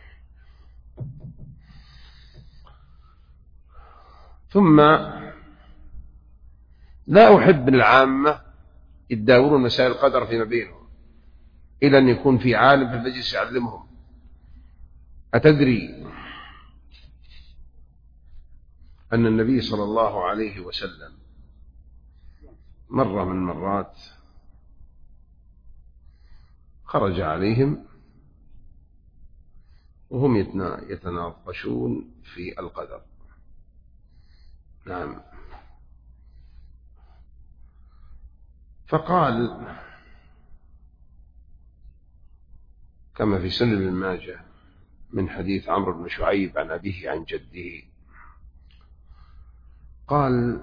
ثم لا أحب العامة يتداولون مسائل القدر فيما بينهم إلى أن يكون في عالم في المجلس يعلمهم. أتدري أن النبي صلى الله عليه وسلم مرة من المرات خرج عليهم وهم يتناقشون في القدر. نعم. فقال كما في سنن ابن ماجه من حديث عمرو بن شعيب عن أبيه عن جده قال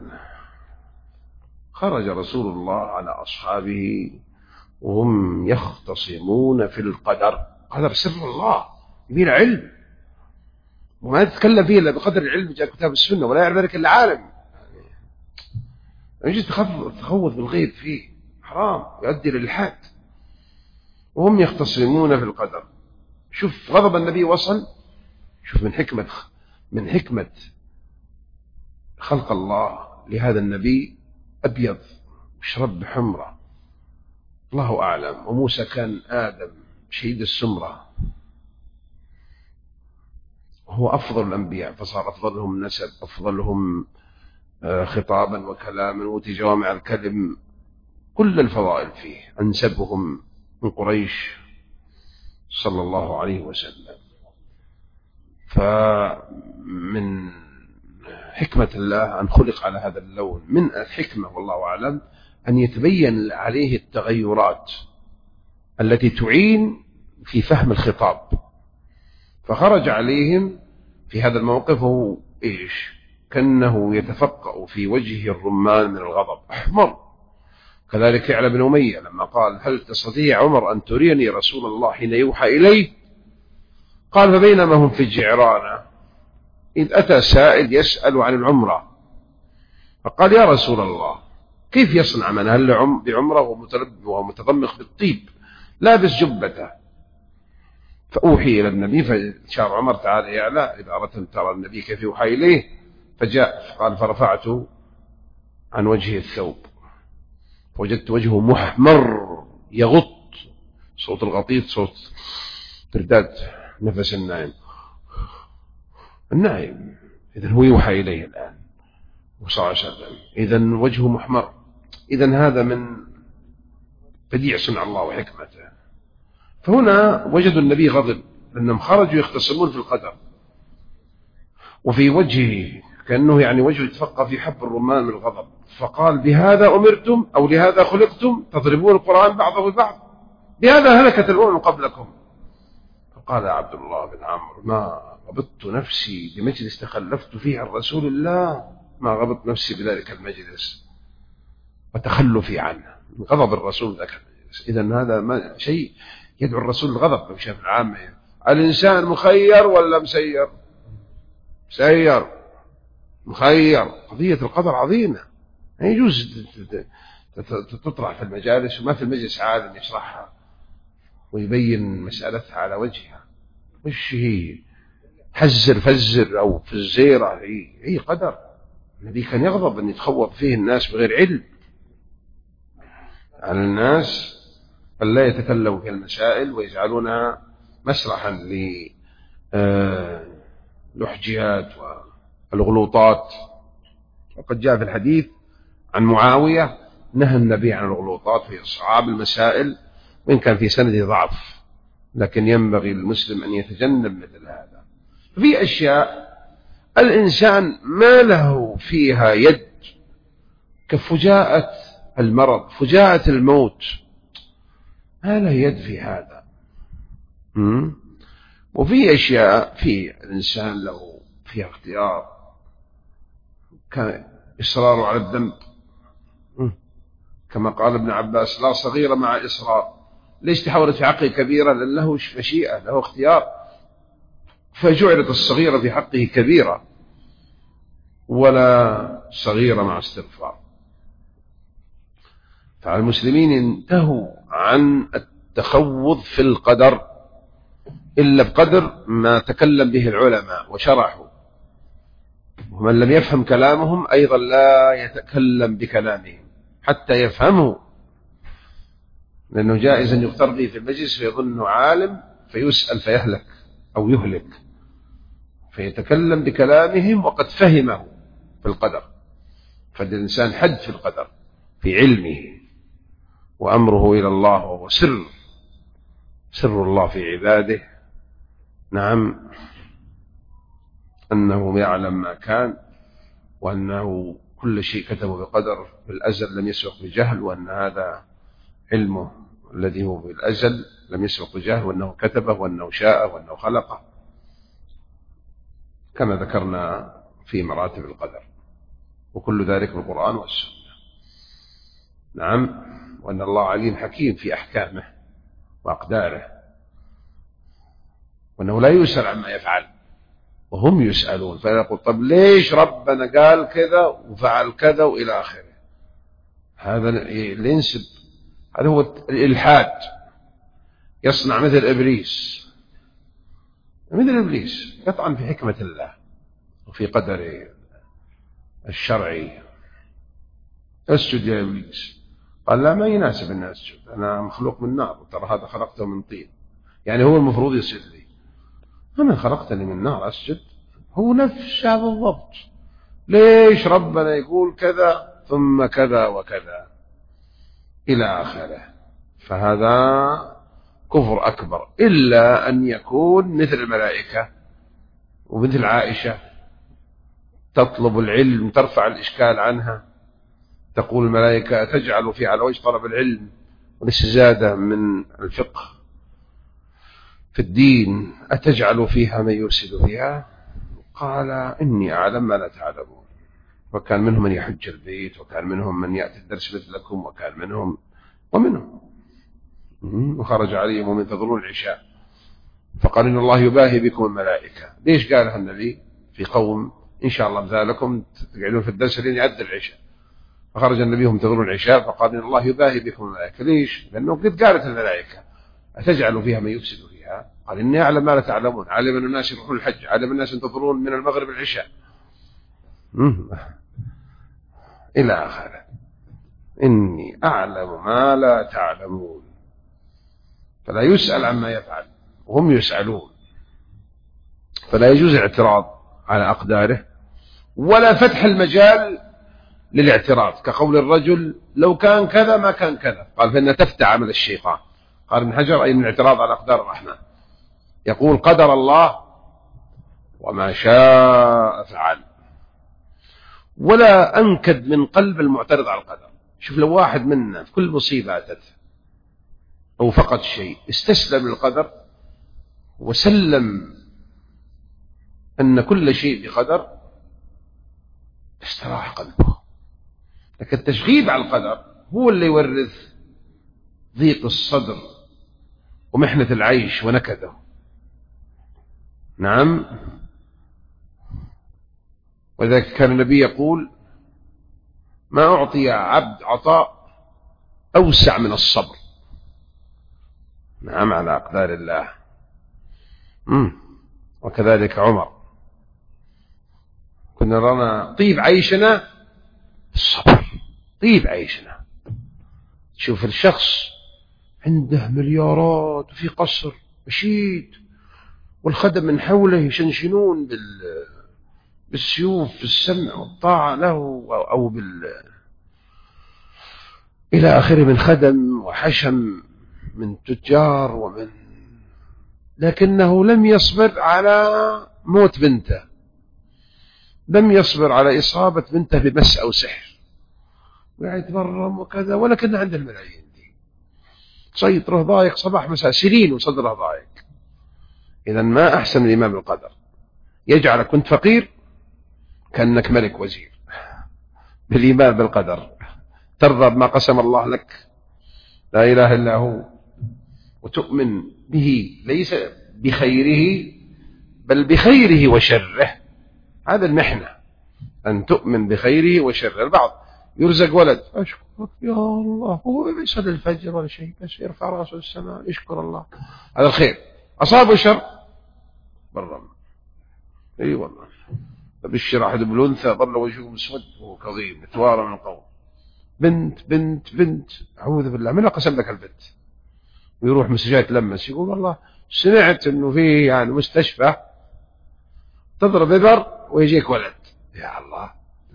خرج رسول الله على أصحابه وهم يختصمون في القدر. قدر سر الله يبين علم وما يتكلم فيه إلا بقدر العلم جاء كتاب السنة ولا يعرف ذلك العالم. يجب تخوض بالغيب فيه حرام يؤدي للحاد. وهم يختصمون في القدر. شوف غضب النبي وصل. شوف من حكمة من حكمة خلق الله لهذا النبي أبيض وشرب بحمرة الله أعلم. وموسى كان آدم شهيد السمرة وهو أفضل الأنبياء فصار أفضلهم نسب أفضلهم خطابا وكلاما وتجوامع الكلم كل الفضائل فيه أنسبهم من قريش صلى الله عليه وسلم. فمن حكمة الله أن خلق على هذا اللون. من الحكمة والله أعلم أن يتبين عليه التغيرات التي تعين في فهم الخطاب. فخرج عليهم في هذا الموقف وهو إيش كأنه يتفقأ في وجهه الرمان من الغضب أحمر. كذلك يعلى بن أمية لما قال هل تستطيع عمر أن تريني رسول الله حين يوحى إليه؟ قال فبينما هم في الجعرانة إذ أتى سائل يسأل عن العمرة فقال يا رسول الله كيف يصنع من هل بعمرة ومتضمخ بالطيب لابس جبته؟ فأوحي إلى النبي فشار عمر تعالى يعلى إذا أردت ترى النبي كيف يوحى إليه. فجاء قال فرفعت عن وجهه الثوب فوجدت وجهه محمر يغط صوت الغطيط صوت ترداد نفس النائم النائم. إذن هو يوحى إليه الآن وصلى الله عليه وسلم. إذن وجهه محمر. إذن هذا من بديع صنع الله وحكمته. فهنا وجدوا النبي غضب لأنهم خرجوا يختصمون في القدر وفي وجهه كأنه يعني وجهه يتفقى في حب الرمان من الغضب. فقال بهذا أمرتم أو لهذا خلقتم تضربون القرآن بعضه ببعض بهذا هلكت الأمم قبلكم. فقال عبد الله بن عمرو ما غبطت نفسي بمجلس تخلفت فيه عن رسول الله ما غبطت نفسي بذلك المجلس وتخلفي عنه من غضب الرسول ذاك المجلس. إذن هذا ما شيء يدعو الرسول الغضب بشكل عام. الإنسان مخير ولا مسير؟ مسير مخير. قضية القدر عظيمة لا يجوز تطرح في المجالس وما في المجلس عالم يشرحها ويبين مسألتها على وجهها. وش هي حزر فزر أو فزيرة هي, هي قدر. النبي كان يغضب أن يتخوض فيه الناس بغير علم. على الناس أن لا يتكلموا في المسائل ويجعلونها مسرحا للحجيات والغلوطات. وقد جاء في الحديث عن معاوية نهى النبي عن الغلوطات في إصعاب المسائل وإن كان في سند ضعف لكن ينبغي للمسلم أن يتجنب مثل هذا. في أشياء الإنسان ما له فيها يد كفجاءة المرض فجاءة الموت ما له يد في هذا. وفي أشياء في الإنسان لو فيها اختيار كإصراره على الذنب، كما قال ابن عباس لا صغيرة مع إصرار. ليش تحولت في حقه كبيرة؟ لأن له مشيئة، له اختيار، فجعلت الصغيرة في حقه كبيرة ولا صغيرة مع استغفار. فالمسلمين انتهوا عن التخوض في القدر إلا بقدر ما تكلم به العلماء وشرحوا، ومن لم يفهم كلامهم أيضا لا يتكلم بكلامهم حتى يفهمه، لأنه جائز أن يغتر به في المجلس فيظنه عالم فيسأل فيهلك أو يهلك، فيتكلم بكلامهم وقد فهمه في القدر. فالإنسان حد في القدر في علمه، وأمره إلى الله وهو سر سر الله في عباده. نعم، أنه يعلم ما كان، وأنه كل شيء كتبه بقدر في الأزل لم يسبق بجهل، وأن هذا علمه الذي هو في الأزل لم يسبق بجهل، وأنه كتبه وأنه شاء وأنه خلقه، كما ذكرنا في مراتب القدر، وكل ذلك بالقرآن والسنة. نعم، وأن الله عليم حكيم في أحكامه وأقداره، وأنه لا يسأل عما يفعل وهم يسألون، فيقول طب ليش ربنا قال كذا وفعل كذا وإلى آخره. هذا الانسب، هذا هو الإلحاد، يصنع مثل إبليس مثل إبليس يطعن في حكمة الله وفي قدره الشرعي. اسجد يا إبليس، قال لا ما يناسب أن أسجد، أنا مخلوق من نار، وترى هذا خلقته من طين، يعني هو المفروض يسجد لي، أنا خلقتني من نار أسجد، هو نفس هذا بالضبط. ليش ربنا يقول كذا ثم كذا وكذا إلى آخره. فهذا كفر أكبر، إلا أن يكون مثل الملائكة ومثل عائشة تطلب العلم، ترفع الإشكال عنها، تقول الملائكة تجعل في على وجه طلب العلم والاستزادة من الفقه في الدين، أتجعل فيها من يفسد فيها؟ قال إني أعلم ما لا تعلمون. وكان منهم من يحج البيت، وكان منهم من يأتي الدرس مثلكم، وكان منهم ومنهم وخرج عليهم ومن تظلون العشاء، فقال إن الله يباهي بكم الملائكة. ليش قالها النبي في قوم إن شاء الله بذلكم تقعدون في الدرس لين يعد العشاء؟ فخرج النبي هم تظلون العشاء فقال إن الله يباهي بكم الملائكة. ليش؟ لأنه قد قالت الملائكة أتجعل فيها من يفسد فيها؟ قال إني أعلم ما لا تعلمون، علم أن الناس يروحون الحج، علم الناس ينتظرون من المغرب العشاء إلى آخره. إني أعلم ما لا تعلمون. فلا يسأل عما يفعل وهم يسألون، فلا يجوز الاعتراض على أقداره ولا فتح المجال للاعتراض، كقول الرجل لو كان كذا ما كان كذا، قال فإن تفتح عمل الشيطان. قال ابن حجر أي من الاعتراض على أقدار الرحمن، يقول قدر الله وما شاء فعل. ولا أنكد من قلب المعترض على القدر. شوف لو واحد منا في كل مصيبة أتت أو فقد شيء استسلم للقدر وسلم أن كل شيء بقدر استراح قلبه. لكن التشغيب على القدر هو اللي يورث ضيق الصدر ومحنة العيش ونكده. نعم، وذلك كان النبي يقول ما أعطي عبد عطاء أوسع من الصبر. نعم، على أقدار الله. مم. وكذلك عمر، كنا نرانا طيب عيشنا الصبر، طيب عيشنا. شوف الشخص عنده مليارات وفي قصر مشيد، والخدم من حوله يشنشنون بال بالسيوف في السمع والطاعة له، أو بال إلى آخره من خدم وحشم من تجار ومن، لكنه لم يصبر على موت بنته، لم يصبر على إصابة بنته بمس أو سحر، ويتبرم وكذا، ولكن عنده الملايين دي صيدره ضايق صباح مساء سنين وصدره ضايق، إذا ما أحسن الإيمان بالقدر، يجعلك كنت فقير كأنك ملك وزير بالإيمان بالقدر، ترضى بما قسم الله لك، لا إله إلا هو، وتؤمن به ليس بخيره بل بخيره وشره. هذا المحنة، أن تؤمن بخيره وشره. البعض يرزق ولد، أشكر يا الله، هو يصلي الفجر ولا شيء، بس يرفع رأسه السماء يشكر الله، هذا الخير. أصابه شر بالرم، اي أيوة والله. فبشر أحد بالأنثى ظل وجهه مسود وهو كظيم يتوارى من القوم. بنت بنت بنت أعوذ بالله، من قسم لك البنت؟ ويروح مستشفى يتلمس، يقول والله سمعت إنه في يعني مستشفى تضرب إبر ويجيك ولد. يا الله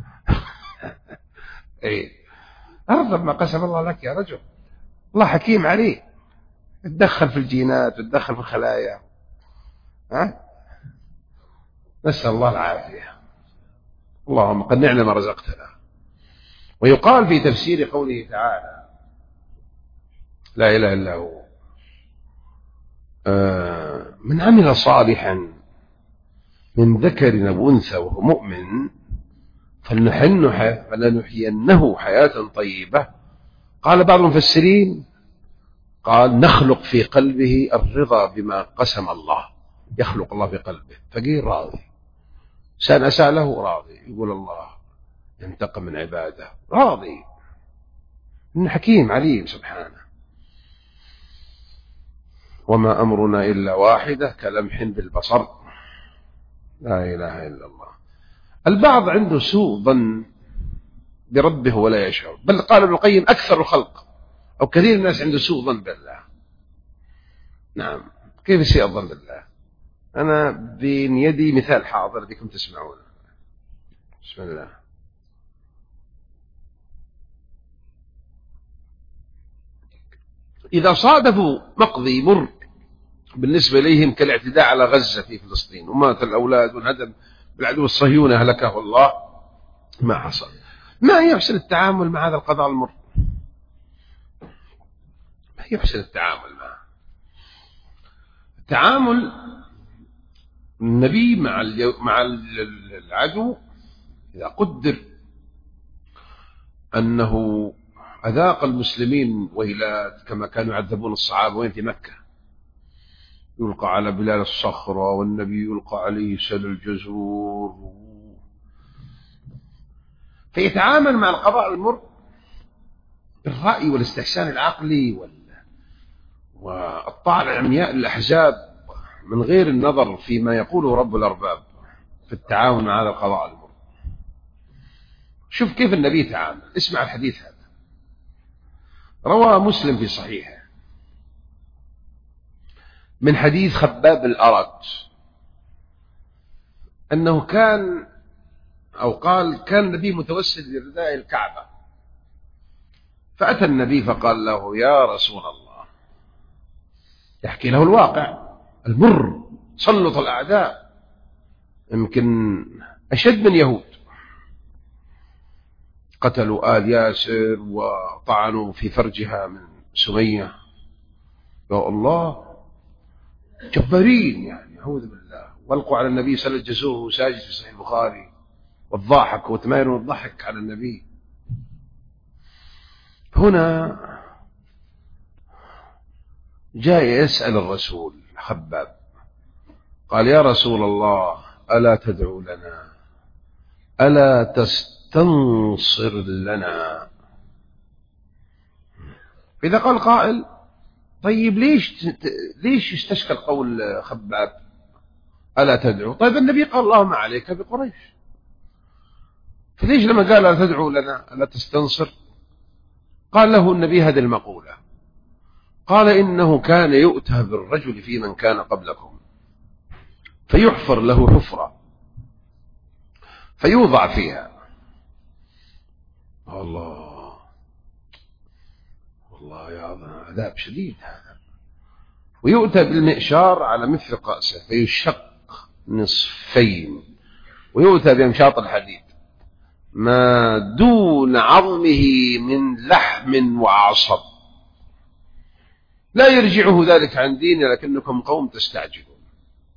اي أرضى ما قسم الله لك يا رجل، الله حكيم عليه، تدخل في الجينات وتدخل في الخلايا. ها؟ نسأل الله العافية. اللهم قنعنا ما رزقتنا. ويقال في تفسير قوله تعالى لا إله إلا هو آه من عمل صالحا من ذكر أو أنثى وهو مؤمن فلنحيينه حياة طيبة. قال بعض المفسرين قال نخلق في قلبه الرضا بما قسم الله، يخلق الله في قلبه فقير راضي، سأل أسأله راضي، يقول الله ينتقم من عباده راضي، إن حكيم عليم سبحانه. وما أمرنا إلا واحدة كلمح بالبصر، لا إله إلا الله. البعض عنده سوء ظن بربه ولا يشعر، بل قال ابن القيم أكثر الخلق أو كثير من الناس عنده سوء ظن بالله. نعم، كيف يسيء الظن بالله؟ أنا بين يدي مثال حاضر بكم تسمعونه. بسم الله. إذا صادفوا مقضي مر بالنسبة إليهم كالاعتداء على غزة في فلسطين ومات الأولاد والهدم بالعدو الصهيوني أهلكه الله، ما حصل، ما يحسن التعامل مع هذا القضاء المر، ما يحسن التعامل معه. التعامل النبي مع مع العدو إذا قدر أنه أذاق المسلمين ويلات كما كانوا يعذبون الصحابة وين في مكة، يلقى على بلال الصخرة والنبي يلقى عليه سل الجزور، فيتعامل مع القضاء المر بالرأي والاستحسان العقلي والطاعة العمياء للأحزاب من غير النظر فيما يقوله رب الأرباب في التعاون مع هذا القضاء المر. شوف كيف النبي تعامل، اسمع الحديث هذا. روى مسلم في صحيحه من حديث خباب الأرت أنه كان أو قال كان النبي متوسل لرداء الكعبة، فأتى النبي فقال له يا رسول الله، يحكي له الواقع المر، سلط الأعداء يمكن أشد من يهود، قتلوا آل ياسر وطعنوا في فرجها من سمية، يا الله جبارين يعني أعوذ بالله، والقوا على النبي صلى الله عليه وسلم وهو ساجد في صحيح البخاري والضاحك وتمايل الضحك على النبي. هنا جاء يسأل الرسول خباب قال يا رسول الله ألا تدعو لنا، ألا تستنصر لنا؟ فإذا قال قائل طيب ليش ليش يستشكل قول خباب ألا تدعو؟ طيب النبي قال اللهم عليك بقريش، فليش لما قال ألا تدعو لنا ألا تستنصر؟ قال له النبي هذه المقولة، قال إنه كان يؤتى بالرجل في من كان قبلكم فيحفر له حفرة فيوضع فيها، الله والله يا عذاب شديد هذا، ويؤتى بالمئشار على مثل رأسه فيشق نصفين، ويؤتى بأمشاط الحديد ما دون عظمه من لحم وعصب، لا يرجعه ذلك عن دينه لكنكم قوم تستعجلون.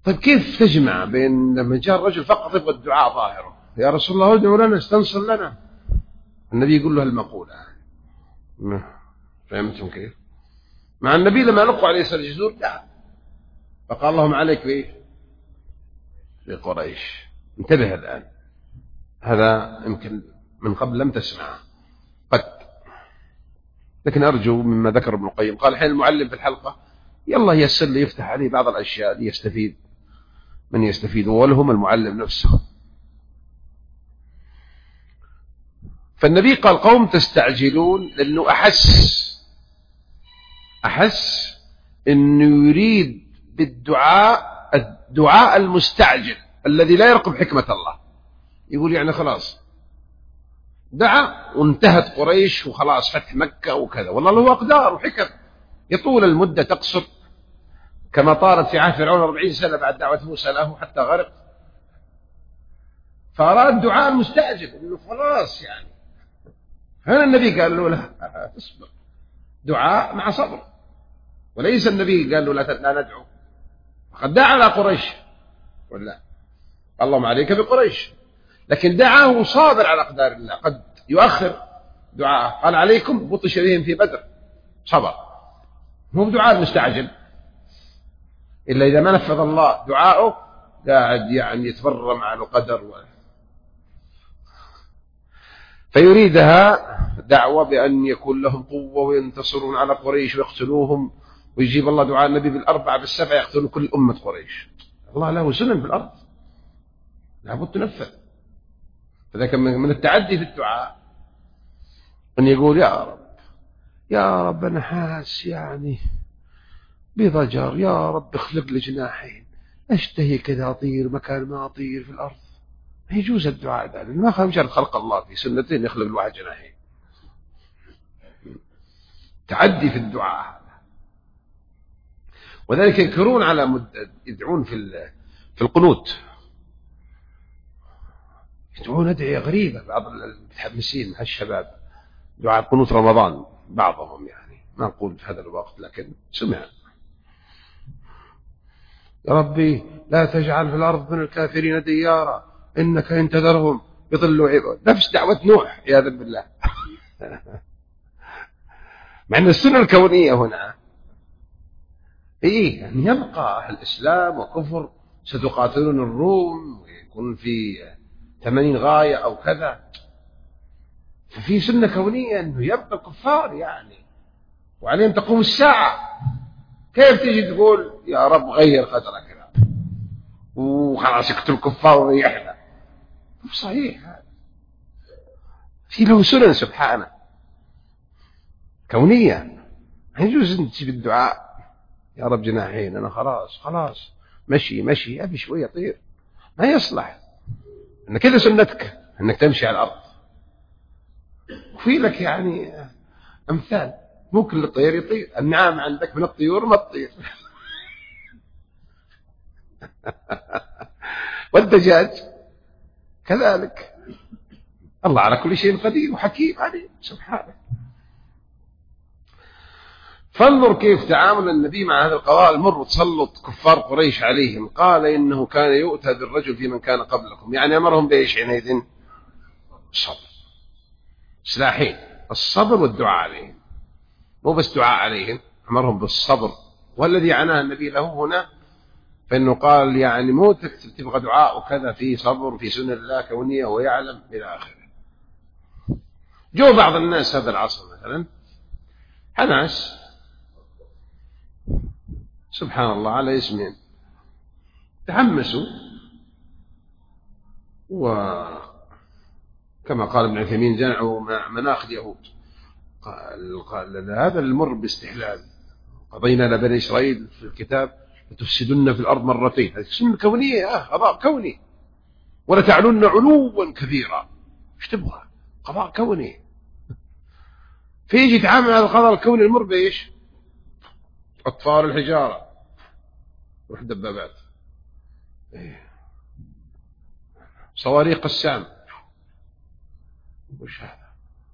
طيب كيف تجمع بين لما جاء الرجل فقط يبغى الدعاء ظاهره، يا رسول الله ادعو لنا استنصر لنا، النبي يقول له المقولة. فهمتم كيف؟ مع النبي لما لقوا عليه سر الجذور لا، فقال اللهم عليك بإيه؟ بقريش. انتبه الآن، هذا يمكن من قبل لم تسمع قد، لكن أرجو مما ذكر ابن القيم قال حين المعلم في الحلقة يلا يسر لي يفتح عليه بعض الأشياء ليستفيد من يستفيد، ولهم المعلم نفسه. فالنبي قال قوم تستعجلون، لأنه أحس أحس أنه يريد بالدعاء الدعاء المستعجل الذي لا يرقب حكمة الله. يقول يعني خلاص دعا وانتهت قريش وخلاص فتح مكة وكذا، والله له أقدار وحكم، يطول المدة تقصر كما طارت في عهد فرعون أربعين سنة بعد دعوة موسى له حتى غرق. فأراد دعاء المستعجل إنه خلاص يعني. هنا النبي قال له لا اصبر، دعاء مع صبر، وليس النبي قال له لا ندعو، فقد دعا على قريش ولا اللهم عليك بقريش، لكن دعاه وصابر على أقدار الله. قد يؤخر دعاءه، قال عليكم بطش بهم في بدر، صبر، مو بدعاء المستعجل إلا إذا ما نفذ الله دعاءه قاعد يعني يتبرم على القدر و... فيريدها دعوة بأن يكون لهم قوة وينتصرون على قريش ويقتلوهم، ويجيب الله دعاء النبي بالأربعة بالسبعة يقتلون كل أمة قريش. الله له سنن في الأرض لابد تنفذ. فذلك من التعدي في الدعاء أن يقول يا رب يا رب أنا حاس يعني بضجر، يا رب اخلق لي جناحين أشتهي كذا أطير مكان ما أطير في الأرض. ما يجوز الدعاء ذلك، ما خلق مجرد خلق الله في سنتين يخلق الواحد جناحين. تعدي في الدعاء هذا، وذلك ينكرون على مدة يدعون في في القنوت، يدعون أدعية غريبة. بعض المتحمسين مع الشباب دعاء قنوت رمضان بعضهم، يعني ما نقول في هذا الوقت لكن سمع يا ربي لا تجعل في الأرض من الكافرين ديارا إنك إن تذرهم يضلوا عباد، نفس دعوة نوح عياذا بالله. مع أن السنة الكونية هنا إيه أن يبقى أهل الإسلام وكفر ستقاتلون الروم ويكون في ثمانين غاية أو كذا، ففي سنة كونية أنه يبقى الكفار يعني وعليهم تقوم الساعة. كيف تجي تقول يا رب غير قدرك كذا وخلاص يقتل الكفار وريحنا؟ صحيح هذا في له سنن سبحانه كونية. ما يجوز أن تجيب الدعاء يا رب جناحين أنا خلاص خلاص مشي مشي أبي شوية طير، ما يصلح. أن كذا سنتك أنك تمشي على الأرض. وفي لك يعني أمثال، مو كل الطير يطير، النعام عندك من الطيور ما تطير. والدجاج كذلك. الله على كل شيء قدير وحكيم عليه سبحانه. فانظر كيف تعامل النبي مع هذا القضاء المر وتسلط كفار قريش عليهم. قال إنه كان يؤتى بالرجل في من كان قبلكم، يعني أمرهم بإيش حينئذ؟ الصبر، سلاحين، الصبر والدعاء عليهم، مو بس دعاء عليهم، أمرهم بالصبر. والذي عناه النبي له هنا فإنه قال يعني مو تبغى دعاء وكذا، في صبر وفي سنة الله كونية ويعلم إلى آخره. جو بعض الناس هذا العصر مثلا حماس سبحان الله على اسمين، تحمسوا وكما قال ابن عثيمين جمعوا مع مناخ اليهود. قال, قال هذا المر باستحلال، قضينا لبني إسرائيل في الكتاب لتفسدن في الأرض مرتين، هذه سنة كونية، آه قضاء كوني، ولا تعلن علوا كبيرا. ايش تبغى؟ قضاء كوني. فيجي يتعامل على القضاء الكوني المر بإيش؟ أطفال الحجارة روح دبابات، إيه. صواريخ قسام، وش هذا؟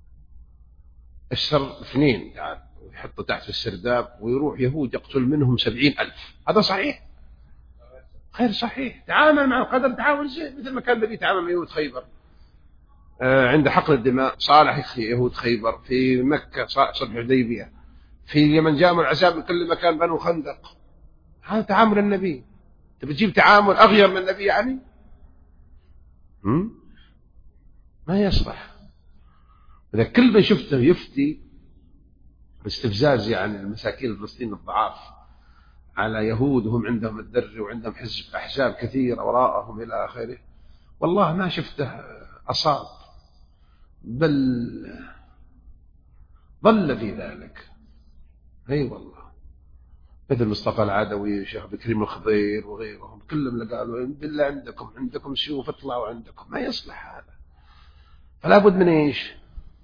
السر اثنين يعني ويحطه تحت السرداب ويروح يهود يقتل منهم سبعين ألف. هذا صحيح؟ غير صحيح. تعامل مع القدر تعامل زين مثل ما كان النبي يتعامل مع يهود خيبر عند حقن الدماء، صالح يهود خيبر، في مكة صلح الحديبية، في اليمن جاءوا العذاب من كل مكان بنو خندق. هذا تعامل النبي. تبي تجيب تعامل أغير من النبي يعني؟ هم؟ ما يصلح. إذا كل ما شفته يفتي باستفزاز يعني المساكين الفلسطينيين الضعاف على يهود وهم عندهم الدر وعندهم حزب أحزاب كثيرة وراءهم إلى آخره، والله ما شفته أصاب، بل ضل في ذلك. اي والله، مثل مصطفى العدوي وشيخ بكريم الخضير وغيرهم كلهم اللي قالوا بالله عندكم عندكم سيوف اطلعوا عندكم. ما يصلح هذا. فلا بد من ايش؟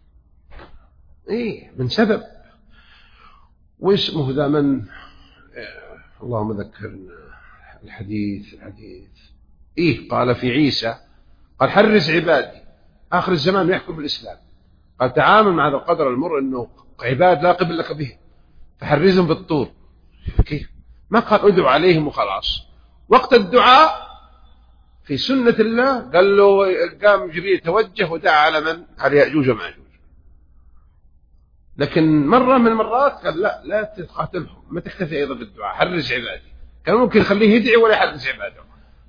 ايه من سبب. واسمه ذا من إيه اللهم ذكرنا الحديث الحديث ايه قال في عيسى قال حرس عبادي آخر الزمان يحكم بالإسلام. قال تعامل مع هذا القدر المر أنه عباد لا قبل لك به فحرزهم بالطور. كيف؟ ما قال ادعو عليهم وخلاص. وقت الدعاء في سنة الله قال له قام جبريل توجه ودعا على من؟ على يأجوج ومأجوج. لكن مرة من المرات قال لا لا تقاتلهم، ما تكتفي أيضا بالدعاء، حرز عبادي. كان ممكن يخليه يدعي ولا يحرز عباده.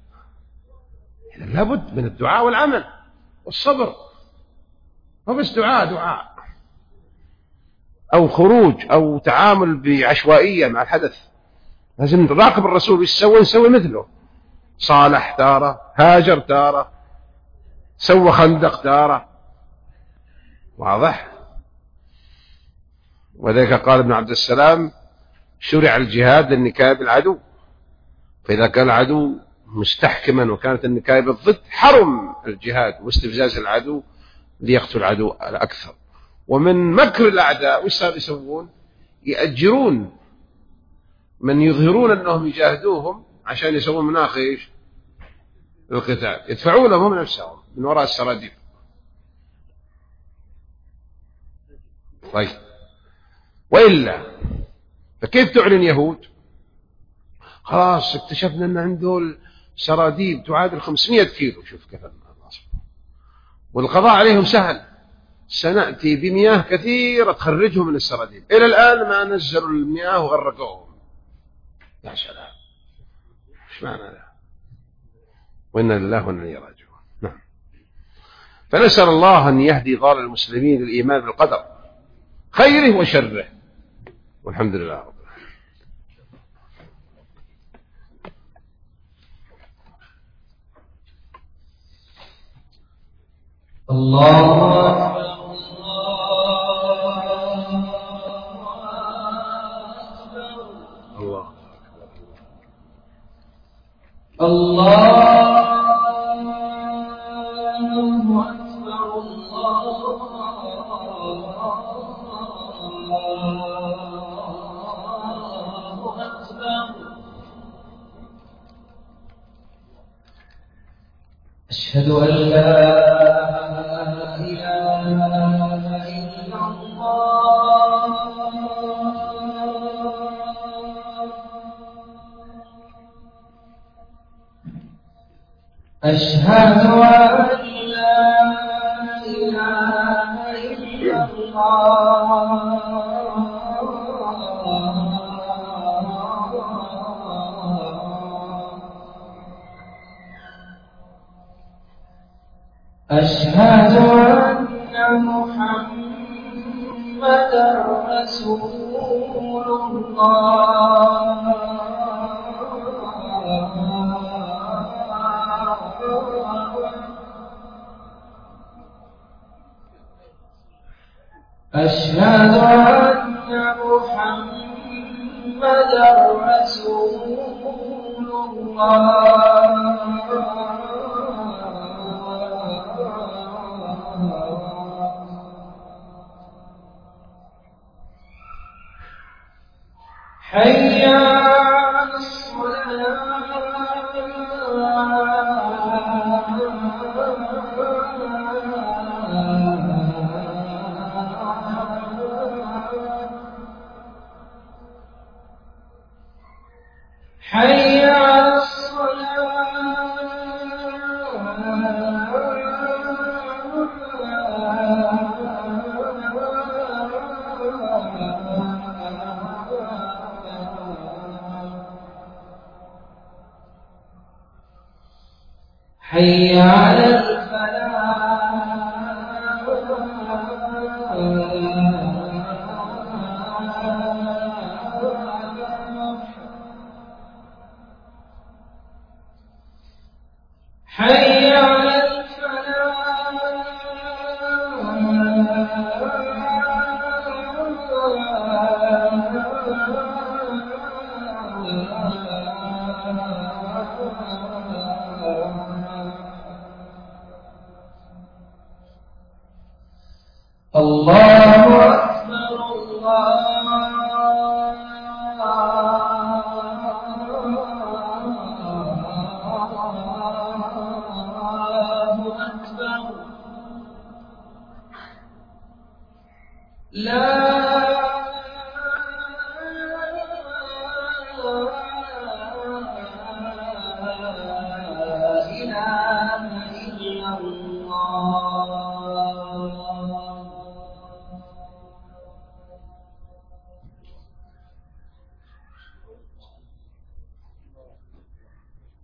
لابد من الدعاء والعمل والصبر، هو بس دعاء دعاء أو خروج أو تعامل بعشوائية مع الحدث. لازم نراقب الرسول يسوي نسوي مثله. صالح تارة، هاجر تارة، سوى خندق تارة. واضح؟ وذلك قال ابن عبد السلام شرع الجهاد للنكاية بالعدو، فإذا كان العدو مستحكما وكانت النكاية بالضد حرم الجهاد واستفزاز العدو ليقتل العدو الأكثر. ومن مكر الأعداء وش صار يسوون؟ يأجرون من يظهرون أنهم يجاهدوهم عشان يسوون مناخ إيش؟ القتال، يدفعونهم هم نفسهم من وراء السراديب. طيب وإلا فكيف تعلن يهود؟ خلاص اكتشفنا أن عنده سراديب تعادل خمسمائة كيلو. شوف كيف النصب. والقضاء عليهم سهل، سنأتي بمياه كثيرة تخرجهم من السراديب. إلى الآن ما نزلوا المياه وغرقوهم. يا سلام، ايش معنى هذا؟ وإنا لله وإنا إليه راجعون. نعم. فنسأل الله أن يهدي ضال المسلمين للإيمان بالقدر خيره وشره، والحمد لله رب العالمين. الله الله أكبر الله أكبر. أشهد أن لا إله إلا الله. أشهد أن لا إله إلا الله. أشهد أن محمدا رسول الله. أشهد أن محمدا رسول الله. حي على الصلاة. حي على الصلاة. حي على الفلاح حي على الله أكبر الله أكبر لا